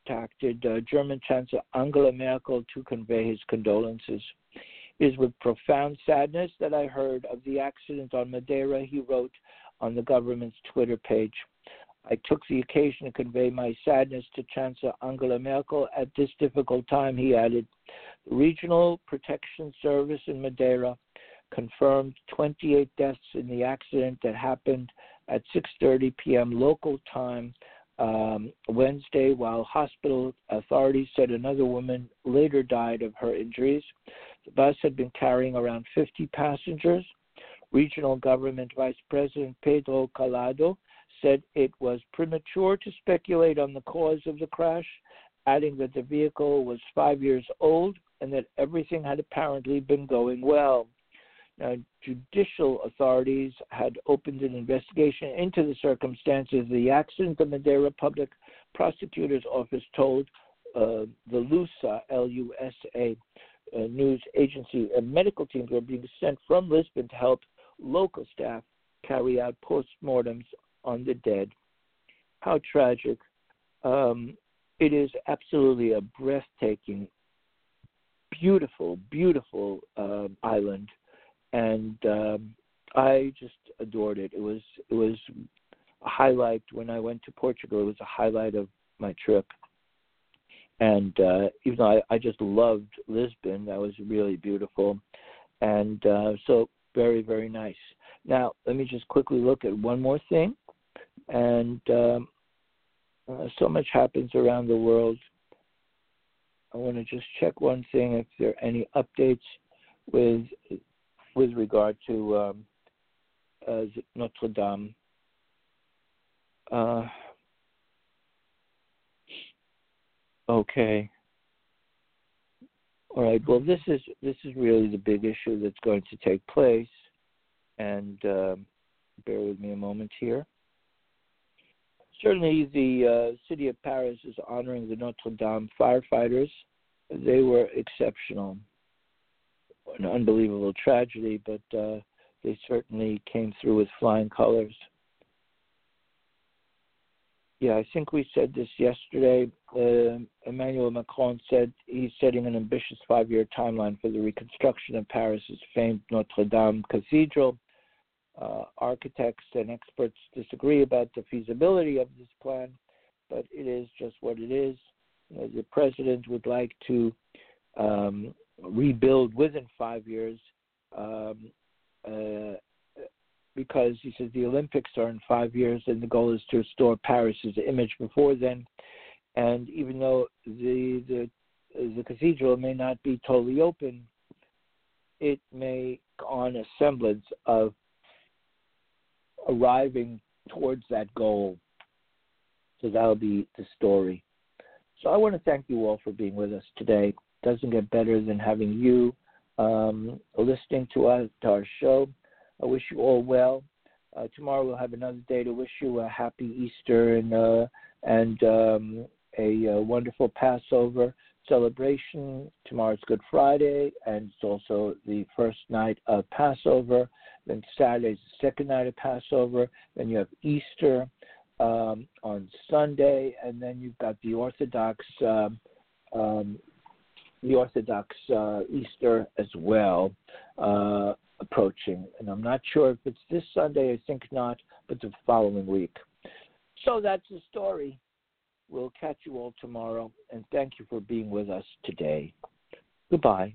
contacted uh, German Chancellor Angela Merkel to convey his condolences. It is with profound sadness that I heard of the accident on Madeira, he wrote on the government's Twitter page. I took the occasion to convey my sadness to Chancellor Angela Merkel at this difficult time, he added. The Regional Protection Service in Madeira confirmed twenty-eight deaths in the accident that happened at six thirty p.m. local time um, Wednesday, while hospital authorities said another woman later died of her injuries. The bus had been carrying around fifty passengers. Regional Government Vice President Pedro Calado said it was premature to speculate on the cause of the crash, adding that the vehicle was five years old and that everything had apparently been going well. Now, judicial authorities had opened an investigation into the circumstances of the accident. The Madeira Public Prosecutor's Office told uh, the LUSA, L U S A, uh, news agency, and medical teams were being sent from Lisbon to help local staff carry out postmortems on the dead. How tragic. Um, it is absolutely a breathtaking, beautiful, beautiful uh, island. And um, I just adored it. It was it was a highlight when I went to Portugal. It was a highlight of my trip. And uh, even though I, I just loved Lisbon, that was really beautiful. And uh, so very, very nice. Now, let me just quickly look at one more thing. And um, uh, so much happens around the world. I want to just check one thing, if there are any updates with with regard to um, uh, Notre Dame. Uh, okay. All right. Well, this is this is really the big issue that's going to take place, and um, bear with me a moment here. Certainly, the uh, city of Paris is honoring the Notre Dame firefighters. They were exceptional. An unbelievable tragedy, but uh, they certainly came through with flying colors. Yeah, I think we said this yesterday. Uh, Emmanuel Macron said he's setting an ambitious five-year timeline for the reconstruction of Paris' famed Notre Dame Cathedral. Uh, architects and experts disagree about the feasibility of this plan, but it is just what it is. You know, the president would like to um, rebuild within five years um, uh, because he says the Olympics are in five years and the goal is to restore Paris's image before then. And even though the the, the cathedral may not be totally open, it may on a semblance of arriving towards that goal. So that'll be the story. So I want to thank you all for being with us today. It doesn't get better than having you um, listening to us, to our show. I wish you all well. Uh, tomorrow we'll have another day to wish you a happy Easter and uh, and um, a, a wonderful Passover celebration. Tomorrow's Good Friday, and it's also the first night of Passover. Then Saturday's the second night of Passover. Then you have Easter um, on Sunday, and then you've got the Orthodox um, um, the Orthodox uh, Easter as well uh, approaching. And I'm not sure if it's this Sunday. I think not, but the following week. So that's the story. We'll catch you all tomorrow, and thank you for being with us today. Goodbye.